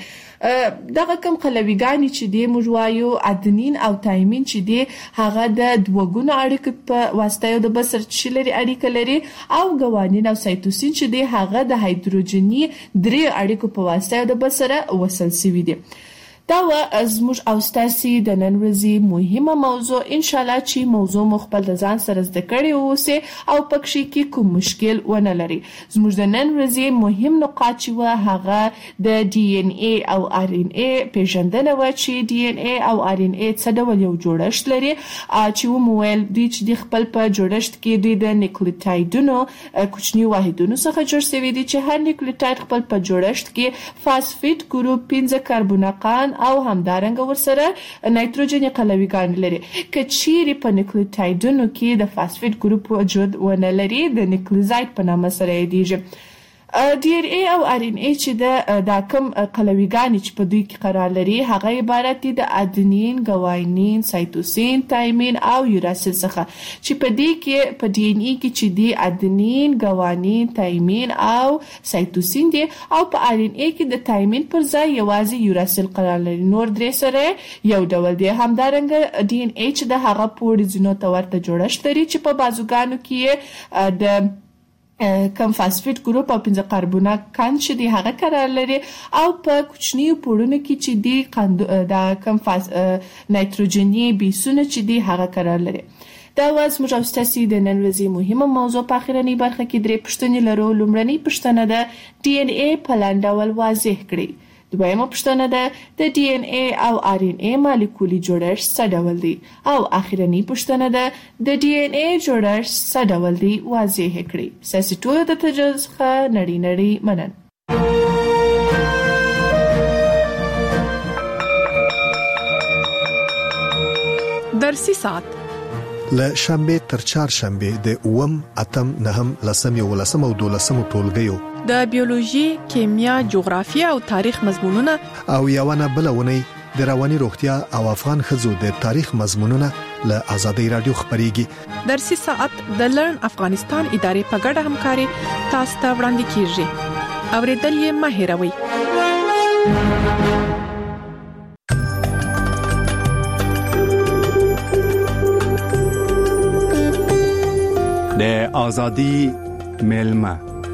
دغه کم قلویګانی چې دی موږ وایو ادنین او تایمین چې دی هغه د دوګونو اړیکې په واسطه یو د بل سره چلري اړیکه لري او ګوانین او سایتوسین چې دی هغه د هایدروجني درې اړیکو په واسطه یو د بل سره وصل شوی دي. دا و زموږ او ستاسو د نن ورځې مهمه موضوع ان شاء الله چې موضوع مخبل د ځان سره زده کړی اوسه او پکې کې کوم مشکل ونه لري. زموږ د نن ورځې مهم نقاط چې و هغه د ډي ان اي او ار ان اي پیژندنه و چې ډي ان اي او ار ان اي څه ډول یو جوړښت لري چې ومویل دي چې د خپل په جوړښت کې د نیوکلیوټایډونو کوچنی واحدونو څخه جوړ شوی دي چې هر نیوکلیوټاید خپل په جوړښت کې فاسفیټ ګروپ 15 کاربونات او همدارنګه ورسره نایتروجني قلویګان لري. کچيري په نیوکلیوټایډونو کې د فاسفیټ ګروپ وجود ونه لري د نیوکلیوزاید په نامه سره یادېږي. ډي ان اي او ار ان اي چې د کوم قلویګان چې په دوی کې قرار لري هغه عبارت دي د ادنین، ګوانین، سایتوسین، تایمین او یوراسیل څخه چې په دې کې په ډي ان اي کې چې دی ادنین، ګوانین، تایمین او سایتوسین دي او په ار ان اي کې د تایمین پر ځای یوازې یوراسیل قرار لري. نور درې سره یو ډول دي. همدارنګه ډي ان اي چې د هغه پوړ زینو ته ورته جوړښت لري چې په بازوګانو کې د کم فاسفیټ ګروپ او 15 کاربونات کان چې دی هغه قرار لري او په کوچنی پوړونو کې چې دی د کم نایتروجني بیسونه چې دی هغه قرار لري. دا واز موږ او ستاسو د نن ورځې مهمه موضوع په اخرنی برخه کې درې پوښتنې لرو. لومړنۍ پوښتنه ده ډي ان اي په لاندول واضح کړئ. دویمه پوښتنه ده د ډي ان اي او ار ان اي مالیکولي جوړښت څه ډول دی او اخرنی پوښتنه ده د ډي ان اي جوړښت څه ډول دی واضح کړئ. ساسي ټول د تجربه څخه نړۍ منن. درسي ساعت له شنبه تر چهارشنبه د 8 اتم 9 لسم او 12 ټولګیو د بیولوژي، کیمیا، جغرافیه او تاریخ مضمونونه او یوونه بلونه د رواني روغتیا او افغان خزو د تاریخ مضمونونه له آزادۍ رادیو خبريږي. درسي ساعت د لرن افغانستان ادارې په ګډه همکاري تاسو ته وړاندې کیږي. اوریدل یې مه هېروئ. د آزادۍ ملما.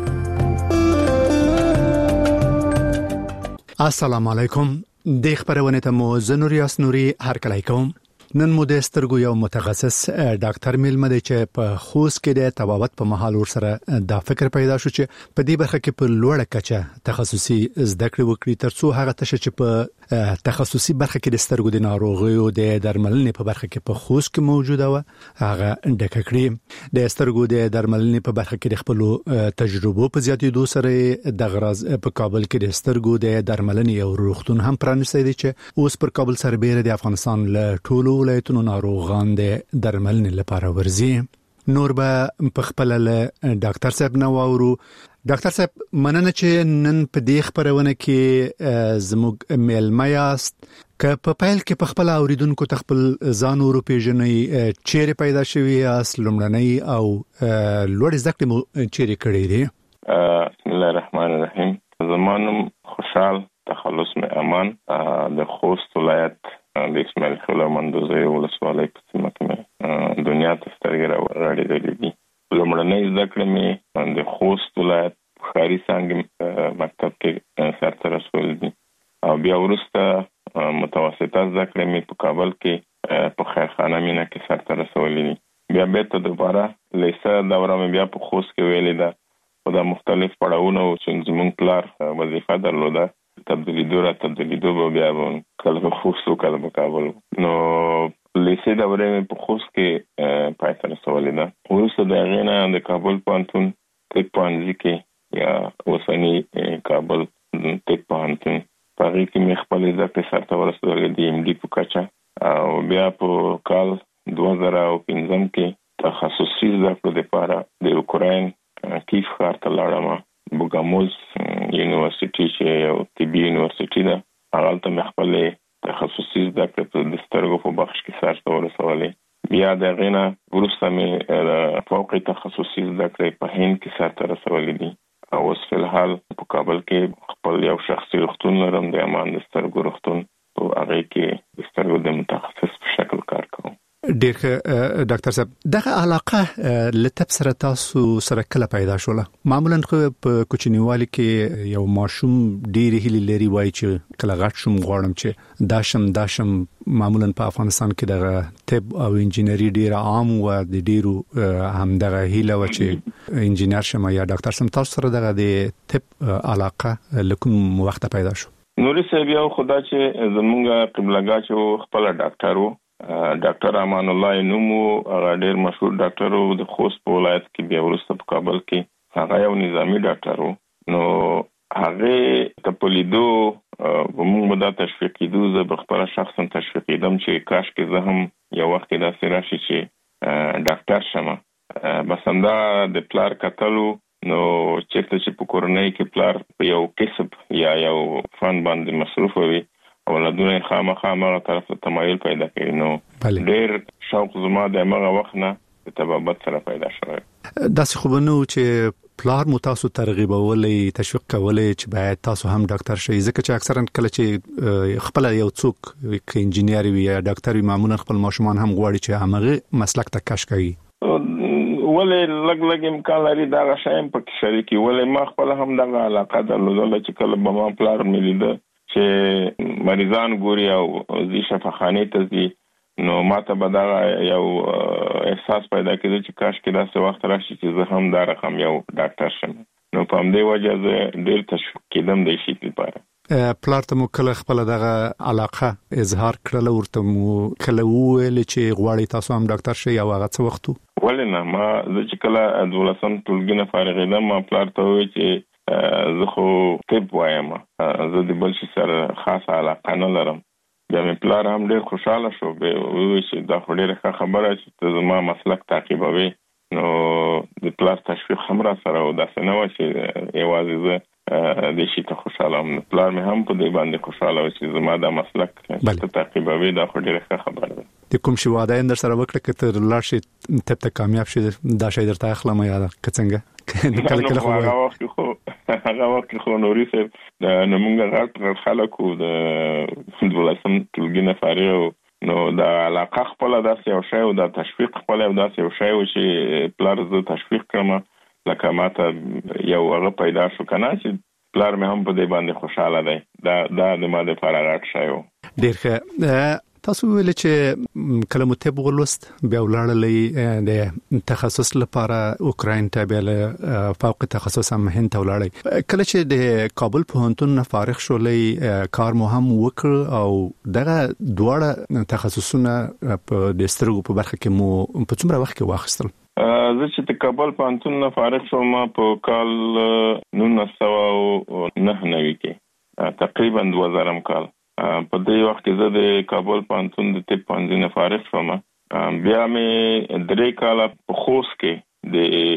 السلام علیکم. د خبرونه ته مو زنور یاسنوري هرکلی کوم. نن مو د سترګو یو متخصص ډاکټر ملما دی چې په خوست کې د تبابت په محل ور سره دا فکر پیدا شو چې په دې برخه کې په لوړه کچه تخصصي زده کړې وکړي ترڅو هغه تشه چې په تخصصي برخه کې د سترګو د ناروغیو د درملنې په برخه کې په خوست کې موجوده و هغه ډکه کړي. د سترګو د درملنې په برخه کې د خپل تجربو په زیاتېدو سره د غراز په کابل کې د سترګو د درملنې او روغتون هم پرانیستی دی چې اوس پر کابل سربېره د افغانستان له ټولو ولایتونو ناروغان د درملنې لپاره ورځي. نور به په خپل له ډاکټر صاحب نو اورو. ډاکټر صاحب مننه چې نن په دې خبرونه کې زموږ ملما یاست. که په پیل کې په خپل اوریدونکو تخپل ځان ورو پیژنې چیرې پیدا شوی اس لمړنۍ او لوړ ذکر مو چیرې کړی دی؟ بسم الله الرحمن الرحیم. زمانم خوشحال تخلص میں امان د خوست ولایت د اسماعیل خیل مندوزه ولسوالۍ په سیمه کې دنیا ته سترګې راوړې دي. لمړنۍ ذکر مې د خوست ولایت خاري څنګه مکتب کې سرته رسول دي او بیا وروسته متوسطه ذکر مې په کابل کې په خیرخانه مینا کې سرته رسول دي. بیا بیرته دوباره لیسه دوره مې بیا په خوست کې ویلې ده. په د مختلف پړاوونو چې زموږ پلار وظیفه درلوده تبدیلیدو بیا کله په خوست او کله په کابل. نو لیسه دوره مې په خوست کې پای ته رسولې ده. وروسته د هغې نه د کابل پوهنتون طب پوهنځي کې یا اوسني کابل طب پوهنتون په هغې کې مې خپلې زده کړې سرته ورسولې دي MD په کچه او بیا په کال 2015 کې تخصصي زده کړو دپاره د اوکراین کیف ښار ته لاړم. بوګاموز یونیورسيټي چې یو طبي یونیورسيټي ده هغلته مې خپلې تخصصي زده کړې په د سترګو په بخش کې سرته ورسولې. بیا د هغې نه وروسته مې فوقي تخصصي زده کړې په هند کې سرته رسولې دي او اوس فلحال په کابل کې خپل یو شخصي روغتون لرم د امان د سترګو روغتون. په هغې کې د سترګو د متخصص په شکل کار کوم. ډېر ډاکټر صاحب دغه علاقه لطب سره تاسو سره کله پیدا شوله؟ معمولا په کوچنیوالي کې یو ماشوم ډېر هیلې لري وای چې کله غټ شم غواړم چې داشم معمولا په افغانستان کې دغه طب او انجینری ډېر عام و د ډېرو هم دغه هیله و چې انجینر شم یا ډاکټر شم. تاسو سره دغه د طب علاقه لکم وخت پیدا شو؟ نوري صاحب یو خدا چې زمونږ قبلګا چې خپل ډاکټر وو ډاکټر امان الله نومو هغه ډېر مشهور ډاکټر وو د خوست په ولایت کې. بیا وروسته په کابل کې هغه یو نظامی ډاکټر وو. نو هغه ته په لیدو موږ به دا تشویق کېدو. زه به خپل شخصا تشویق کېدم چې کاش کې زه هم یو وخت داسې راشي چې ډاکټر شم. بس همدا د پلار کتلو نو چېرته چې په کورنۍ کې پلار په یو کسب یا یو فن باندې مصروف وي اولادونه خامخا هغه طرف ته تمایل پیدا کوي. نو ډېر شوق زما د هغه وخت نه د تبابت سره پیدا شوی. داسې خو نو چې پلار مو تاسو ترغیبولې تشویق کولې چې باید تاسو هم ډاکټر شئ؟ ځکه چې اکثرا کله چې خپل یو څوک کې انجینر وي یا ډاکټر وي معمولا خپل ماشومان هم غواړي چې هغه مسلک ته کش کوي. ولې لګ امکان لري دا غشایم په شریکي. ولې ما خپل هم دغه علاقه درلوده چې کله به ما پلار مې لیده چې مریضان ګوري او زی شفاخانه ته ځي نو ماته به دا یو احساس پیدا کېده چې کاش کې داسې وخت راشي چې زه هم دا رقم یو ډاکټر شم. نو په همدې وجه زه ډېر تشویق کېدم د شي لپاره. پلار ته مو کله خپل دغه علاقه اظهار کړل ورته مو کله وویل چې غواړي تاسو هم ډاکټر شئ او هغه څه وخت؟ ولې نه، ما زه چې کله 12 ټولګي نه فارغېدم ما پلار ته وویل چې زه خو طب وایم، زه د بل شي سره خاصه علاقه نه لرم. بیا مې پلار هم ډېر خوشاله شو به وی چې دا ډېره خبره چې زما مسلک تعقیبوي نو د پلار تشویق هم را سره او دا څنګه و چې یوازې زه د شي ته خوشاله ام پلار مې هم په دې باندې خوشاله و چې زما دا مسلک تعقیبوي دا ډېره خبره ده. د کوم شي واده اندر سره وکړه کته لاړ شي ته کامیاب شي دا شي درته اخلم یا څنګه هغه وخت خو نوري صاحب د نمونګه غټ خلکو د ولسم ټولګي فارغ نو دا علاقه خپل داسې یو شی او دا تشویق خپل داسې یو شی و چې پلار زه تشویق کړم لکه ماته یو هغه پیدا شو کنه چې پلار مې هم په دې باندې خوشاله دی دا د ما د فراغت شی و. ډېر ښه. تاسو ویل چې کلمه طب ولست بیا ولاړلې د تخصص لپاره اوکراین ته بیا فوق تخصص هم هند ته ولاړې کله چې د کابل پوهنتون نه فارغ شولې کار مو هم وکړ او دغه دواړه تخصصونه په د سترګو په برخه کې مو په څومره وخت کې واخیستل؟ زه چې د کابل پوهنتون نه فارغ شوم په کال 1999 کې تقریبا 2000 کال په دې وخت کې زه د کابل پوهنتون د طب پوهنځي نه فارغ شوم. بیا مې 3 کال په خوست کې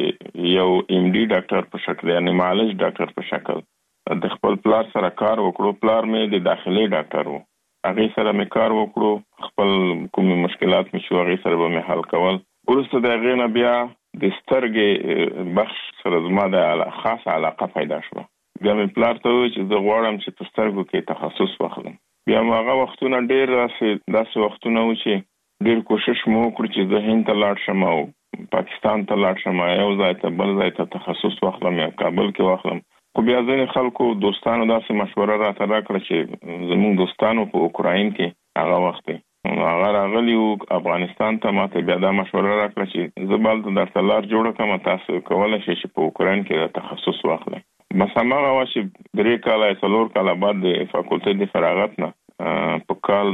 د یو ام ډي ډاکټر په شکل یعنی معالج ډاکټر په شکل د خپل پلار سره کار وکړو. پلار مې د داخلي ډاکټر وو هغه سره مې کار وکړو خپل کوم مشکلات مې شو هغه سره به مې حل کول. ورسته د غینا بیا د سترګې بخش سره زما د خاص علاقه پیدا شو. بیا مې پلار ته وویل چې زه غواړم چې په سترګو کې تخصص واخلم. بیا هغه وختونه ډېر داسې وختونه و چې ډېر کوشش مو وکړ چې زه هند ته لاړ شم او پاکستان ته لاړ شم یو ځای ته بل ځای ته تخصص واخلم یا کابل کې واخلم. خو بیا ځینې خلکو دوستانو داسې مشوره راته راکړه چې زموږ دوستانو په اوکراین کې هغه وخت هغه راغلی و افغانستان ته ماته بیا دا مشوره راکړه چې زه بل درته لار جوړه کړم تاسو کولی شئ چې په اوکراین کې تخصص واخلئ. بس هماغه وه چې 3 کاله 4 کاله بعد د فاکولټې د فراغت نه په کال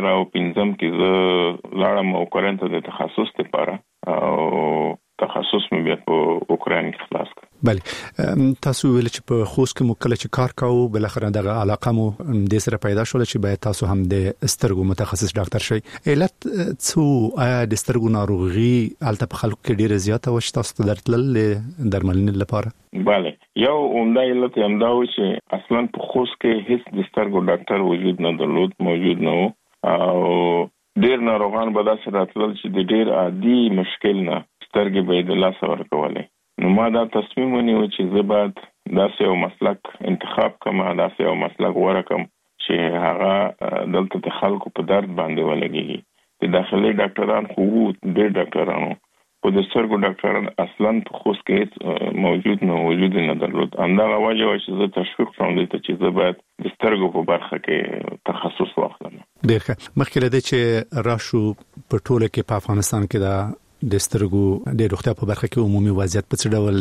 2015 کې زه لاړم اوکراین ته د تخصص لپاره او تخصص مې بیا په اوکراین کې خلاص کړ. بله تاسو ویل چې په خوست کې مو کله چې کار کاوه بل اخر دغه علاقه مو د سره پیدا شول چې باید تاسو هم د سترګو متخصص ډاکټر شئ. علت څه آیا د سترګو ناروغي الته په خلکو کې ډیره زیاته و چې تاسو ته درتلل درملنې لپاره؟ بله یو عمده علت هم دا و چې اصلا په خوست کې هیڅ د سترګو ډاکټر وجود نه درلود موجود نه و او ډیر ناروغان به داسې راتلل چې د ډیر عادي مشکل نه سترګې به د لاس ورکولې. نو ما دا تصمیم ونیو چې زه باید داسې یو مسلک انتخاب کړم داسې یو مسلک غوره کړم چې هغه دلته د خلکو په درد باندې ولګي. د داخلي ډاکټران خو ډېر ډاکټرانو په د سترګو ډاکټران اصلا په خوست کې موجود نه درلود. همدغه وجه و چې زه تشویق کړم دې ته چې زه باید د سترګو په برخه کې تخصص واخلم. ډېر ښه. مخکې له دې چې راشو په ټوله کې په افغانستان کې د سترګو د روغتیا په برخه کې عمومي وضعیت په څه ډول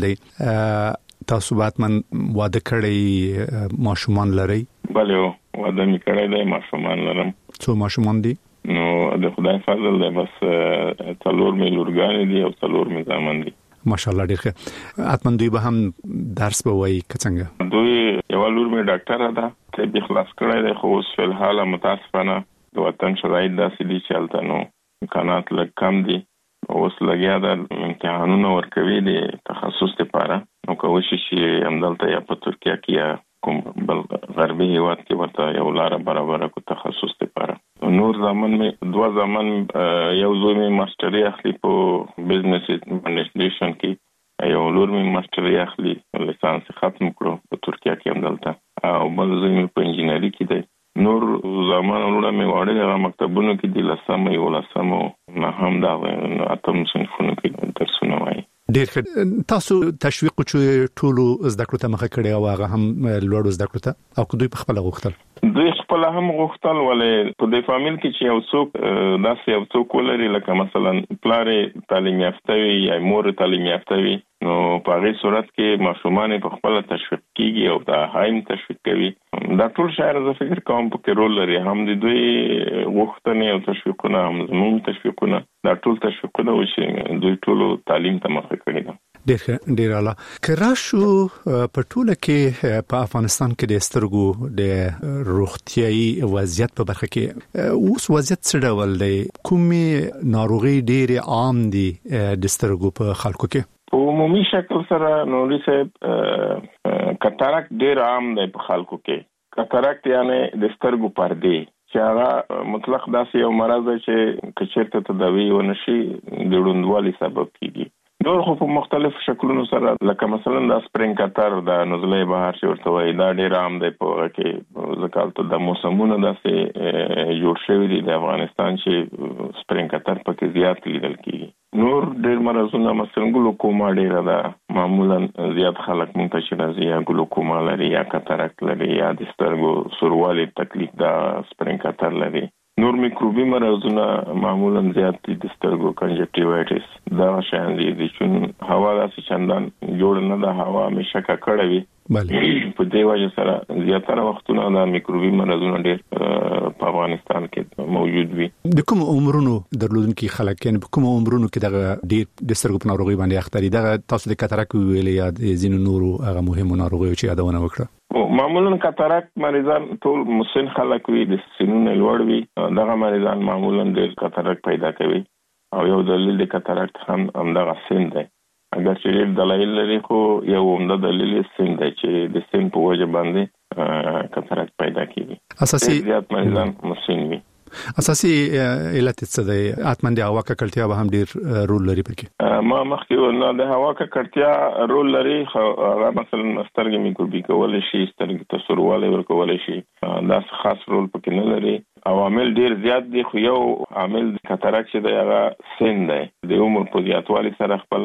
دی؟ تاسو باتمن واده کړی ماشومان لري؟ بله واده مې کړی دی ماشومان لرم. څو ماشومان دي؟ نو د خدای فضل دی بس 4 مې لورګانې دي او 4 مې زامن دي. ماشاءالله ډېر ښه. اتمن دوی به هم درس به وایي که څنګه؟ دوی یو لور مې ډاکټره ده ته به خلاص کړی دی خو اوس فی الحال متاسفانه د وطن شرایط داسې دي چې هلته نو امکانات لږ کم دي. اوس لګیا د امتحانونو ورکوي د تخصص لپاره نو کوشش یې همدلته یا په ترکیه کې یا کوم بل غربي هیواد کې ورته یو لار برابر کو تخصص لپاره. نور زمان مې 2 زمان یو زوی مې ماستري اخلي په بزنس اډمنسټریشن کې یو لور مې ماستري اخلي لیسانس ختم کړو په ترکیه کې همدلته او بل زوی مې په انجینری کې دی. نور زمان وروړه مې واړه هغه مکتبونو کې د لسمه یو لسمه نه هم دا اتم صنفونو کې درسونه وایي. ډېر ښه. تاسو تشویق چې ټولو زده کړو ته مخه کړی او هغه هم لوړو زده کړو ته او دوی په خپل غوښتل؟ دوی خپل هم غوښتل ولې په دې فامیل کې چې یو څوک داسې یو څوک ولري لکه مثلا پلار تعلیم یافته وي یا مور تعلیم یافته وي نو په هغې صورت کې ماشومان په خپل تشویق کیږي او دا هایم تشویق کوي. دا ټول شاید زه فکر کوم په کې رول لري هم د دوی غوښتنې او تشویقونه هم زموږ تشویقونه دا ټول تشویقونه و چې دوی ټولو تعلیم ته مخه کړی ده. ډیر اعلی. کراشو په ټوله کې په افغانستان کې د سترګو د روغتيایي وضعیت په برخه کې اوس وضعیت څه ډول دی؟ کومې ناروغي ډیر عام دي د سترګو په خلکو کې؟ په عمومي شکل سره نوري صاحب کاتاراکت ډیر عام دی په خلکو کې. کاتاراکت یعنی د سترګو پردې چې هغه مطلق داسې یو مرض دی چې کچېرته تداوی ونشي د وړاندوالي سبب کیږي. نور خو په مختلف شکلونو سره لکه مثلا د سپرینګ کاتر د نزلې بهر چې ورته وایي دا ډیر عام دی په هغه کې ځکه د موسمونو داسې جوړ شوی دی د افغانستان چې سپرینګ کاتر پکې زیات لیدل کیږي. نور ډیر مرزونه مثلا ګلوکوما ډیر ده، معمولا زیات خلک مونږ ته چې راځي یا ګلوکوما لري یا کاتاراکت لري یا د سترګو سوروالي تکلیف دا سپرینګ کاتر لري. نور میکروبي مرزونه معمولا زیات دي د سترګو کنجکټیوایټس دا شان دي چې هوا داسې چندان جوړ نه ده، هوا همیشه ککړه وي. بله په دې وجه سره زیاتره وختونه د میکروبي مرزونه ډیر په افغانستان کې موجود وي. د کوم عمرونو درلودونکي خلک یعنی په کوم عمرونو کې دغه ډیر د سترګو په ناروغي باندې اخته دي؟ دغه تاسو د کاتاراکت ویلې یا د ځینو نورو هغه مهمو ناروغیو چې یادونه وکړه. معمولا کاتاراکت مریضان ټول مسن خلک وي، د سنونو لوړ وي. دغه مریضان معمولا ډیر کاتاراکت پیدا کوي او یو دلیل د کاتاراکت هم دغه سن دی. اگر چې ډیر دلایل لري خو یو عمده دلیل سن دی چې د سن په وجه باندې کاتاراکت پیدا کیږي. اساسي زیات مریضان مسن وي. اساسي علت څه دی؟ اتمن د هوا ککړتیا به هم ډیر رول لري پکې. ما مخکې ورنه د هوا ککړتیا رول لري، هغه مثلا سترګې میکروبي کول شي، سترګې ته سوروالی ورکول شي، دا خاص رول پکې نه لري. عوامل ډیر زیات دي خو یو عامل کاتاراکت چې دی هغه سن دی. د عمر په زیاتوالي سره خپل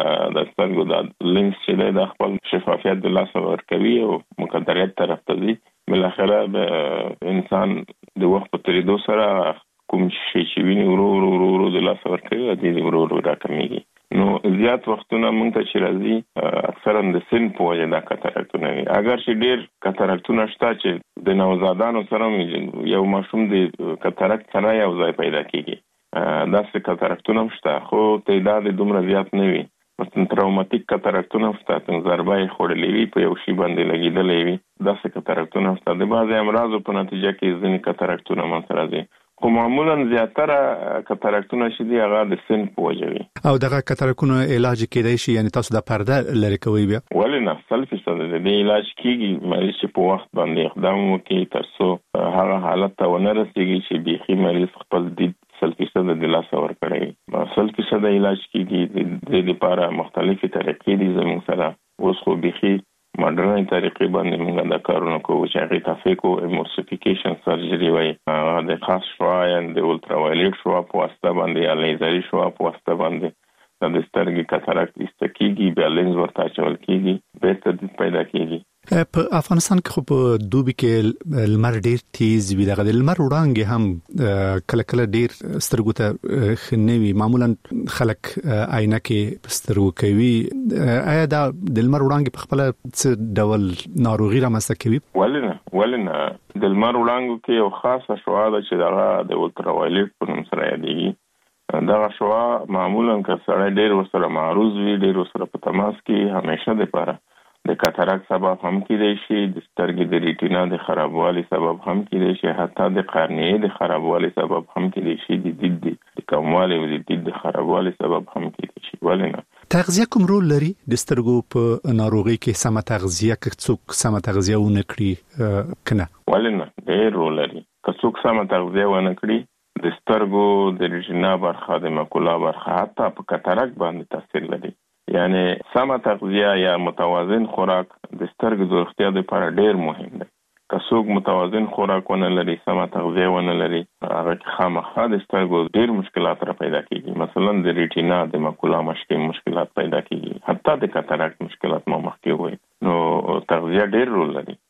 د سترګو د لینز چې دی د خپل شفافیت د لاسه ورکوي او مقدریت طرف ته ځي. بالاخره به انسان د وخت په تیریدو سره کوم شي چې ویني ورو د لاسه ورکوي او د ورو راکمیږي. نو زیات وختونه مونږ ته چې راځي اکثرا د سن په وجه دا کاتاراکتونه وي. اگر چې ډیر کاتاراکتونه شته چې د نوزادانو سره یو ماشوم د کاتاراکت سره یو ځای پیدا کیږي، داسې کاتاراکتونه هم شته خو تعداد دومره زیات نه وي. مثلا تراوماتیک کاتاراکتونه شته، ضربه یې خوړلې وي، په یو شي باندې لګېدلې وي، داسې کاتاراکتونه شته. د بعضې امراضو په نتیجه کې ځینې کاتاراکتونه منځته راځي خو معمولا زیاتره کاتاراکتونه چې دي هغه د سن په وجه وي. او دغه کاتاراکتونه علاج کېدای شي یعنی تاسو د پرده لري کوي بیا؟ ولې نه، 100% د علاج کیږي. مریض چې په وخت باندې اقدام وکړي ترڅو هغه حالت ته ونه رسیږي چې بیخي مریض خپل دید 100% د لاسه ورکړي. 100% علاج کیږي. د لپاره مختلفې طریقې دي زموږ سره. اوس خو بیخي ماډرن طریقې باندې موږ دا کارونه کوو چې هغه تفکیک او ایمولسیفیکیشن سرجری وایي. د خاص شعاع د الټراوایلیټ شعاع په واسطه باندې یا لیزري شعاع په واسطه باندې د سترګې کاتاراکت ایستکیږي، بیا لینز ورته اچول کیږي، به تدید پیدا کیږي. په افغانستان کې خو په دوبي کې لمر ډیر تیز وي، دغه د لمر وړانګې هم کله کله ډیر سترګو ته خنوي. معمولا خلک عینکې سترګو کوي. آیا دا د لمر وړانګې په خپل څه ډول ناروغي رامنځته کوي؟ ولې نه د لمر وړانګو کې یو خاصه شعاع ده چې دغه د الټراوایلیټ په نوم سره یادېږي. دغه شعاع معمولا که سړی ډیر ورسره معروض وي، ډیر ورسره په تماس کې همیشه دپاره د کاتاراکت سبب هم کېدای شي، د سترګې د ریټینا د خرابوالي سبب هم کېدای شي، حتی د قرنیې د خرابوالي سبب هم کېدای شي، د دید د کموالي او د دید د خرابوالي سبب هم کېدای شي. ولې نه؟ تغذیه کوم رول لري د سترګو په ناروغي کې؟ سمه تغذیه که څوک سمه تغذیه ونه کړي کنه؟ ولې نه، ډېر رول لري. که څوک سمه تغذیه ونه کړي د سترګو د ریټینا برخه، د ماکولا برخه، حتی په کاتاراکت باندې تاثیر لري. یعنی سمه تغذیه یا متوازن خوراک د سترګو د روغتیا لپاره ډیر مهم دی. که څوک متوازن خوراک ونه لري، سمه تغذیه ونه لري، هغه خامخا د سترګو ډیر مشکلات را پیدا کیږي. مثلا د ریټینا د ماکولا مشکلات پیدا کیږي، حتی د کاتاراکت مشکلات مو مخکې وایي. نو تغذیه ډیر رول لري.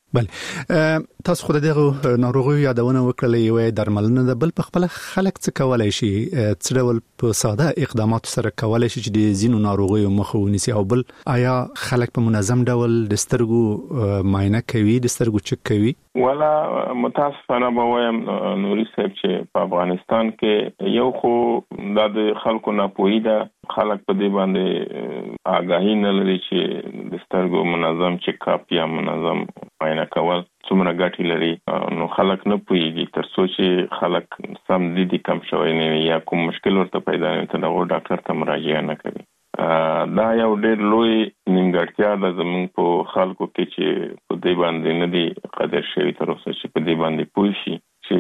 بله تاسو خو دغه ناروغي یادونه وکړلې یو درملنه د بل په خپل خلک څه کولای شي څه ډول په ساده اقدامات سره کولای شي چې د زینو ناروغي مخه ونیسي او بل آیا خلک په منظم ډول د سترګو معاینه کوي د سترګو چک کوي ولا متاسفانه به وایم نوري صاحب چې په افغانستان کې یو خو د خلکو ناپوهي ده خلک په دې باندې آگاهی نه لري چې د سترګو منظم چک اپ یا منظم معاینه کول څومره ګټه لري نو خلک نه پوهیږي تر څو چې خلک سم دي کم شوی نه یا کوم مشکل ورته پیدا نه ته دغه ډاکټر ته مراجعه نه کوي دا یو ډېر لوی نیمګړتیا ده زموږ په خلکو کې چې په دې باندې نه دي قدر شوی تر اوسه چې په دې باندې پوه شي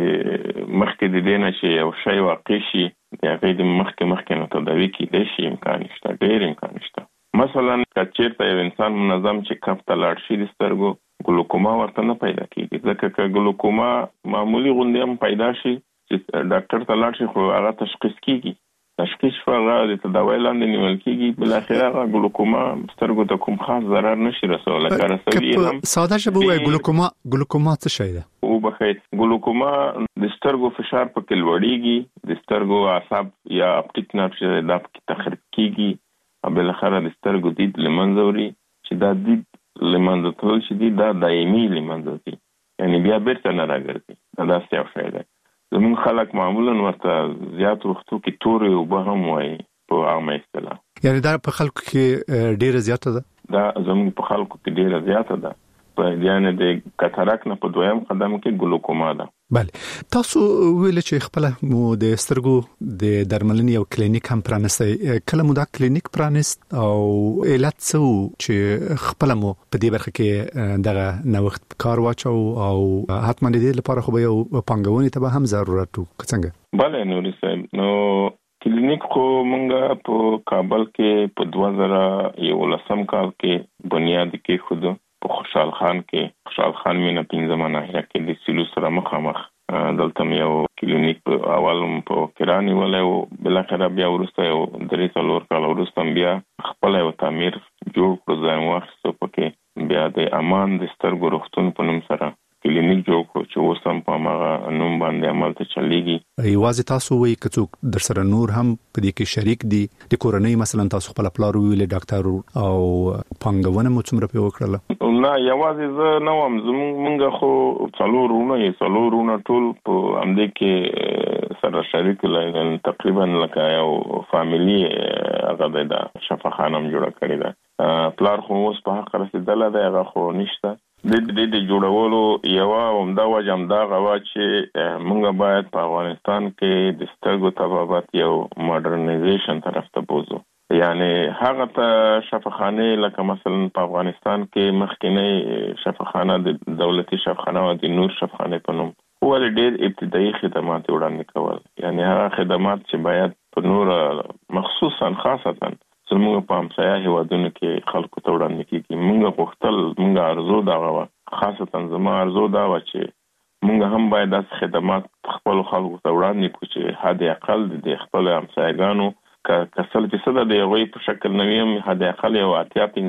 چې مخکې د دې نه چې یو شی واقع شي د هغې د مخکې نه تداوي کېدای شي امکان شته ډېر امکان شته مثلا کچېرته یو انسان منظم چې کپ ته لاړ شي د سترګو ګلوکوما ورته نه پیدا کېږي ځکه که ګلوکوما معمولی غوندې هم پیدا شي چې ډاکټر ته لاړ شي خو هغه تشخیص کېږي تشخیص هغه د تداوی لاندې نیول کېږي بالاخره هغه ګلوکوما سترګو ته کوم خاص ضرر نشي رسولی لکه رسوي هم ساده ژبه ووایي ګلوکوما څه شی ده وبخیر ګلوکوما د سترګو فشار پکې لوړېږي د سترګو اعصاب یا اپټیک نرف چې دا پکې تخریب کېږي او بالاخره د سترګو دید له منځه وړي چې دا دید له منځه تلل چې دي دا دایمي له منځه ځي یعنی بیا بیرته نه راګرځي دا داسې یو شی دی زموږ خلک معمولا ورته زیات وختو کې تورې اوبه هم وایي په عامه اصطلاح یعنی دا په خلکو کې ډېره زیاته ده دا زموږ په خلکو کې ډېره زیاته ده په یعنی د کاتاراک نه په دویم قدم کې ګلوکوما ده بله تاسو ویل چې خپل مو د سترګو د درملنې یو کلینیک هم پرانستی کله مو دا کلینیک پرانست او علت څه چې خپل مو په دې برخه کې دغه نوښت کار واچو او حتما دې لپاره خو به یو پانګونې ته به هم ضرورت وو څنګه بله نوري صاحب نو کلینیک خو مونږه په کابل کې په 2011 کال کې بنیاد کې خود په خوشحال خان مینه 15 ناحیه کې د سیلو سره مخامخ دلته یو کلینیک په اول په کرانی ولې بلاخره بیا ورسته یو 3 کال ورسته بیا خپل یو تعمیر جوړ کړ ځان واخیستو پکې بیا د امان د سترګو روغتون په نوم سره کلینیک جوړ کړ چې اوس هم په هغه نوم باندې عمل ته چلیږي یوازې تاسو وایي که څوک در سره نور هم په دې کې شریک دي د کورنۍ مثلا تاسو خپل پلار ویل ډاکټر او پانګونه مو څومره په وکړه نه یوازې زه نه وم مونږ خو څلورونه ټول په همدې کې سره شریک لای تقریبا لکه یو فاميلي هغه د شفاخانه جوړه کړې ده پلار خو اوس په حق رسیدله ده هغه خو نشته د جوړولو یو همدا وجه همدا غوا چې موږ باید په افغانستان کې د سترګو طبابت یو ماډرنایزیشن طرف ته بوزو یعنی هغه ته شفاخانه لکه مثلا په افغانستان کې مخکینی شفاخانه د دولتي شفاخانه او د نور شفاخانه په نوم ول ډېر ابتدایي خدمات وړاندې کول یعنی هغه خدمات چې باید په نور مخصوصا خاصتا زموږ په همسایه هیوادونو کې خلکو ته وړاندې کیږي موږ غوښتل موږ ارزو دا غوا خاصتا زما ارزو دا و چې موږ هم باید داس خدمات خپل خلکو ته وړاندې کړو چې حد اقل د خپل همسایګانو کسل فیصد د یوې په شکل نویم حد اقل یو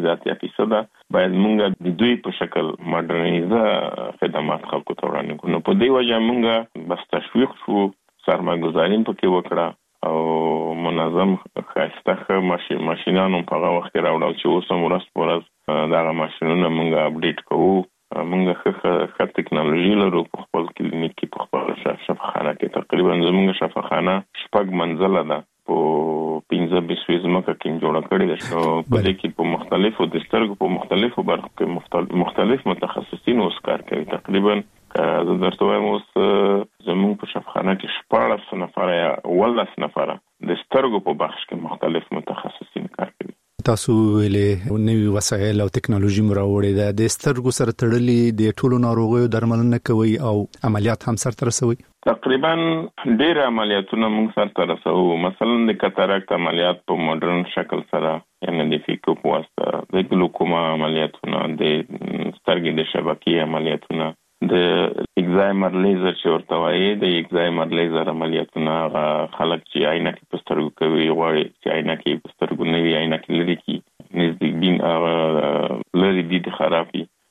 85% باید موږ د دوی په شکل ماډرنایزه خدمات خلکو ته وړاندې کړو نو په دې وجه موږ بس تشویق شو سرمایه‌ګذاري پکې وکړه او منظم خاصه ماشینانو په هغه وخت راوړل چې اوس هم ورځ دا ماشینونه موږ اپډیټ کوو موږ ښه ټکنالوژي لرو په خپل کلینیک کې په خپل شفاخانه کې تقریبا زموږ شفاخانه شپږ منزله ده په 15 ځمکه کې جوړه کړې ده په دې کې په مختلفو د سترګو په مختلفو برخو کې مختلف متخصصین اوس کار کوي تقریبا زه درته وایم اوس زموږ په شفاخانه کې 14 نفره یا 18 نفره د سترګو په بخش کې مختلف متخصصین کار کوي تاسو ویلې نوې وسایل او ټکنالوژي مراوړې ده د سترګو سره تړلې د ټولو ناروغیو درملنه کوي او عملیات هم سره رسوي تقریبا ډېر عملیاتونه موږ سره رسوو مثلا د کاتاراکت عملیات په ماډرن شکل سره یعنی د فیکو په واسطه د ګلوکوما عملیاتونه د سترګې د شبکې عملیاتونه د اگزایمر لیزر چې ورته وایي د اگزایمر لیزر عملیاتونه خلک چې عینکې په سترګو کوي غواړي چې عینکې په سترګو نه وي عینکې لري کی نزدیک بین لري دي خرابي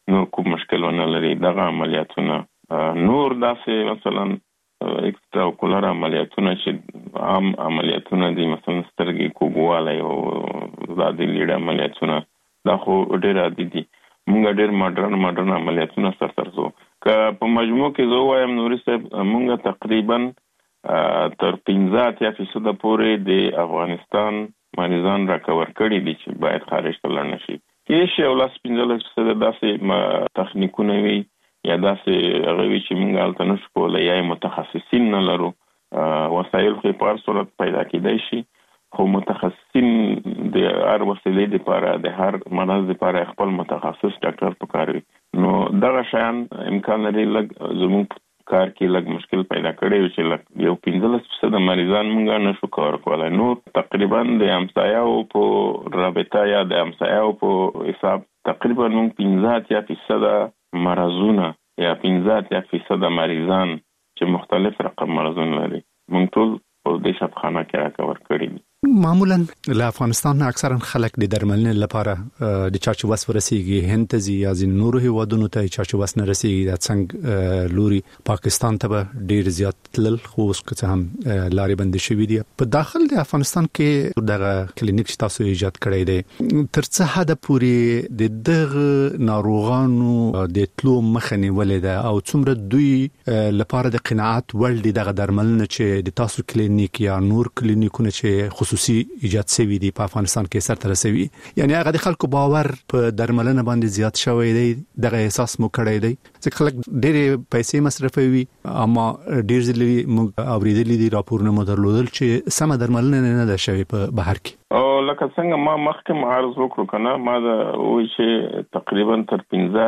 نور کوم مشکلونه لري دغه عملیاتونه نور داسې مثلا اکسترا اوکولر عملیاتونه چې عام عملیاتونه دي مثلا سترګې کوګواله او زادي لیډ عملیاتونه دا خو ډېر عادي دي موږ ډېر ماډرن عملیاتونه سره سو که په مجموع کې زه وایم نوري صاحب موږ تقریبا تر 15% پورې د افغانستان مریضان راکور کړي دي چې باید خارج ته لاړ نشي. کې شی ولس 15% داسې تخنیکونه وي یا داسې هغه وی چې موږ الته نشو کولای یا متخصصین نه لرو وسایل خو په هر صورت پیدا کېدای شي خو متخصصین د هر وسیلې لپاره د هر مرض لپاره خپل متخصص ډاکټر پکاروي نو دغه شان امکان لري لږ زموږ کار کې لږ مشکل پیدا کړي چې لږ یو 15% مریضان موږ نشو کور کولای نو تقریبا د همسایه‌و په رابطه یا د همسایه‌و په حساب تقریبا موږ 15% مرزونه یا 15% مریضان چې مختلف رقم مرزونه لري موږ ټول په دې شفاخانه کې راکور کړی دي. معمولا له افغانستان اکثرا خلک د درملنې لپاره د چارچ وس ورسیږي هند ته یا ځین نورو هیوادونو ته چارچ وس نه رسیږي د څنګه لوري پاکستان ته ډیر زیات تلل خو اوس که هم لارې بند شوې دي په داخل د افغانستان کې دغه کلینیک چې تاسو ایجاد کړی دی تر څه حد پورې د دغه ناروغانو د تلو مخه نیولې ده او څومره دوی لپاره د قناعت وړ دي دغه درملنه چې د تاسو کلینیک یا نور کلینیکونه چې خصوصي ایجاد شوی دی په افغانستان کې سره رسوي یعنی هغه د خلکو باور په درملنه باندې زیات شوی دی دغه احساس مو کړی دی چې خلک ډېر پیسې مصرفوي اما ډېر ځلې موږ اوریدلې دي راپورونه مو درلودل چې سم درملنه نه ده شوی په بهر کې او لکه څنګه ما مخکې عرض وکړو کنه ما دا وایي چې تقریبا تر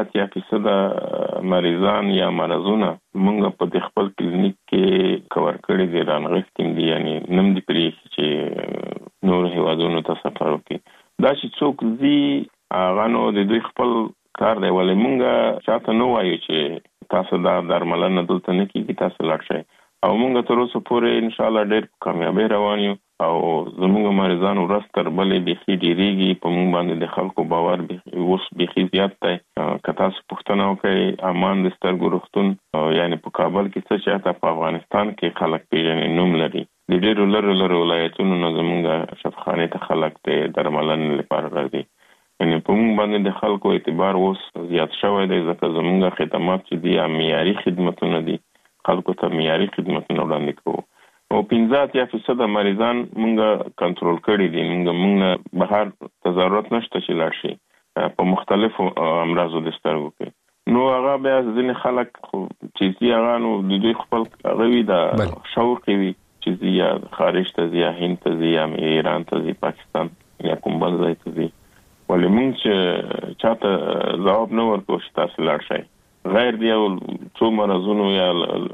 15% مریضان یا مرزونه موږ په خپل کلینیک کې کور کړی دي رانغښتیم دي یعنی نم دي پرې چې نور هیوادونو ته سفر وکړي دا چې څوک زی غانو د دوی خپل کار دی ولې موږ چاته نو وایو چې تاسو دا درملنه دلته نه کیږي تاسو لاړ شئ او موږ تر اوسه پورې ان شاء الله ډېر کامیابی روان یو او زموږ مریضان ورځ تر بلې بيخي ډیریږي په موږ باندې د خلکو باور اوس بيخي زیات دی که تاسو پوښتنه وکړئ امان د سترګو روغتون یعنی په کابل کې څه چې په افغانستان کې خلک پیژني نوم لري د ډېرو لرو ولایتونو نه زموږ شفاخانه ته خلک د درملنې لپاره راځي یعنی په موږ باندې د خلکو اعتبار اوس زیات شوی دی ځکه زموږ خدمات چې دي معیاري خدماتونه دي خلکو ته معیاري خدماتونه وړاندې کوو او 15% مریضان موږ کنټرول کړی دي موږ بهر تضررات نشته چې لاړ شي په مختلفو امراضو د سترګو کې نو هغه بیا ځینې خلک چې هغه نو د دوی خپل غوي د شوق وي چې یا خارج ته یا هند ته یا ایران ته پاکستان یا کوم بل ځای ته ولې موږ چې چاته ځواب نه ورکوو چې تاسو لاړ شئ غیر دی او څو مرزونو یا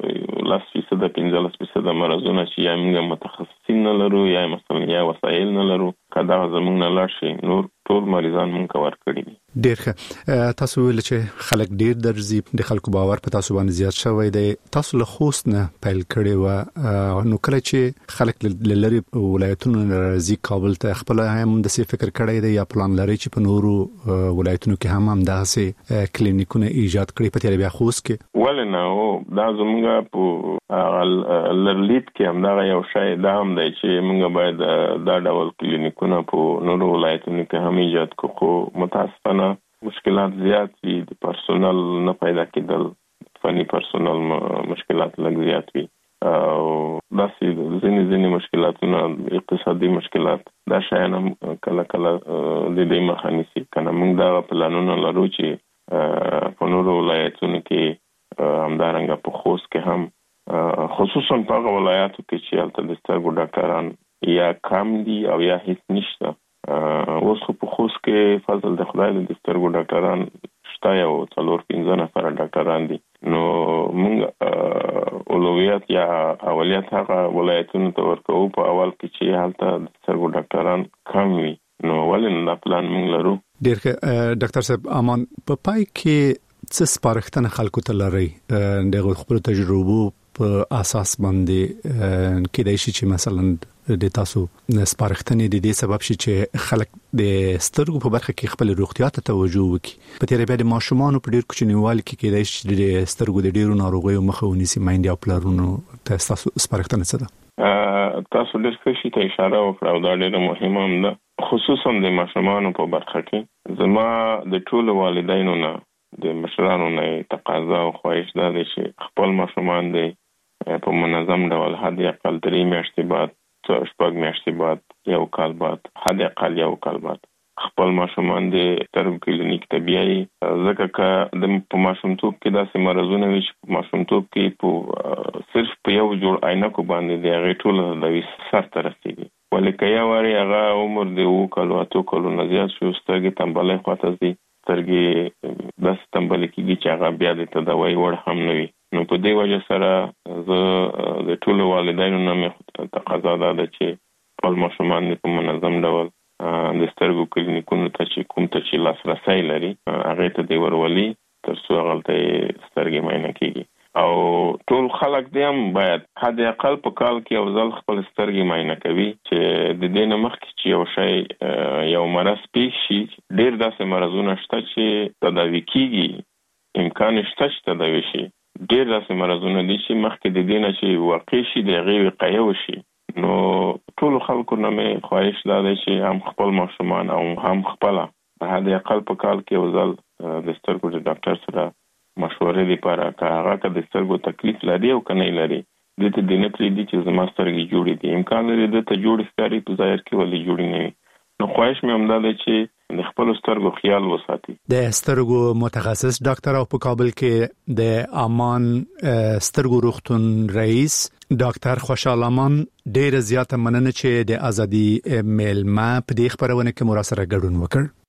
15% مرزونه چې یا موږ متخصصین نه لرو یا مثلا یا وسایل نه لرو کدا زموږ نه لاړ شي نور ټول مریضان موږ کور کړی دي. ډیر ښه تاسو ویل چې خلک ډیر درځي د خلکو باور په تاسو باندې زیات شوی دی تاسو له خوست نه پیل کړی و نو کله چې خلک لری ولایتونو راځي کابل ته خپل هم د څه فکر کړی دی یا پلان لري چې په نورو ولایتونو کې هم داسې کلینیکونه ایجاد کړي په تیر بیا خوست کې ولنه او دا زموږ په لرلیت کې هم دا یو شی دا هم دی چې موږ باید دا ډول کلینیکونه په نورو ولایتونو کې هم ایجاد کوو متاسفانه مشکلات زیات دي د پرسونل نه پیدا کېدل فني پرسونل مشکلات لږ زیات وي او داسې ځینې مشکلاتونه اقتصادي مشکلات دا شیان هم کله د دې مخه نیسي کنه موږ دا پلانونه لرو چې په نورو ولایتونو کې همدارنګه په خوست کې هم خصوصا په هغه ولایاتو کې چې هلته د سترګو ډاکټران یا کم دي او یا هیڅ نشته اوس په خوست کې فضل د خدای د سترګو ډاکټران شته یو 4-5 نفر ډاکټران دي نو موږ اولویت یا اولیت هغه ولایتونو ته ورکوو په اول کې چې هلته د سترګو ډاکټران کم وي نو ولې دا پلان موږ لرو. ډیر ډاکټر صاحب امان په پای کې څه سپارښتنه خلکو ته لري دغه خپل تجربه په اساس باندې کېدای شي چې مثلا د تاسو سپارښتنې د دې سبب شي چې خلک د سترګو په برخه کې خپل روغتیا ته توجه وکړي. په تیرې بیا د ماشومان په ډیر کوچنیوالي کې کېدای شي د سترګو د ډیرو ناروغیو مخه ونیسي. مایندې او پلرونو ته تاسو سپارښتنه څه ده؟ تاسو ډېر ښه شي ته اشاره وکړه او دا ډېر مهمه هم ده، خصوصا د ماشومانو په برخه کې. زما د ټولو والدینو نه د مشرانو نه تقاضا او خواهش ده چې خپل ماشومان د په منظم ډول حد اقل 3 میاشتې بعد 4 میاشتې بعد 1 کال بعد حد اقل 1 کال بعد خپل ماشومان د سترګو کلینیک ته بیایي، ځکه که د په ماشومتوب کې داسې مرزونه وي چې په ماشومتوب کې په صرف په یو جوړ عینکو باندې د هغې ټوله د سر ته رسېږي، ولې که یو وارې هغه عمر د 7 کالو 8 کالو نه زیات شو سترګې تنبلۍ خواته ځي، سترګې داسې تنبلې کېږي چې هغه بیا د تداوۍ وړ هم نه وي. نو په دې وجه سره زه د ټولو والدینو نه مې تقاضا ده چې خپل ماشومان په منظم ډول د سترګو کلینیکونو ته چې کوم ته چې لاسرسی لري هغه ته دی ورولي تر څو هغه سترګې معاینه کیږي. او ټول خلک دې هم باید حد اقل په کال کې یو ځل خپل سترګې معاینه کوي چې د دې نه مخکې چې یو شی یو مرض پیښ شي. ډېر داسې مرضونه شته چې تداوي کیږي، امکان شته چې تداوي شي. ډېر داسې مرضونه دي چې مخکې د دې نه چې واقع شي د هغې وقایه وشي. نو ټول خلکو نه مې خواهش دا دی چې هم خپل ماشومان او هم خپله په حد اقل په کال کې یو ځل د سترګو د ډاکټر سره مشورې لپاره که هغه که د سترګو تکلیف لري او که نه لري دې ته دې نه پرېږدي چې زما سترګې جوړې دي، امکان لري دې ته جوړې ښکاري په ظاهر کې ولې جوړې نه وي. نو خواهش مې هم دا دی چې د خپل سترګو خیال وساتي. د سترګو متخصص ډاکټر او په کابل کې د امان سترګو روغتون رئیس ډاکټر خوشحال امان ډېر زیاته مننه چې د ازادي میلمه په دې خبرونه کې مراسره ګډون وکړ.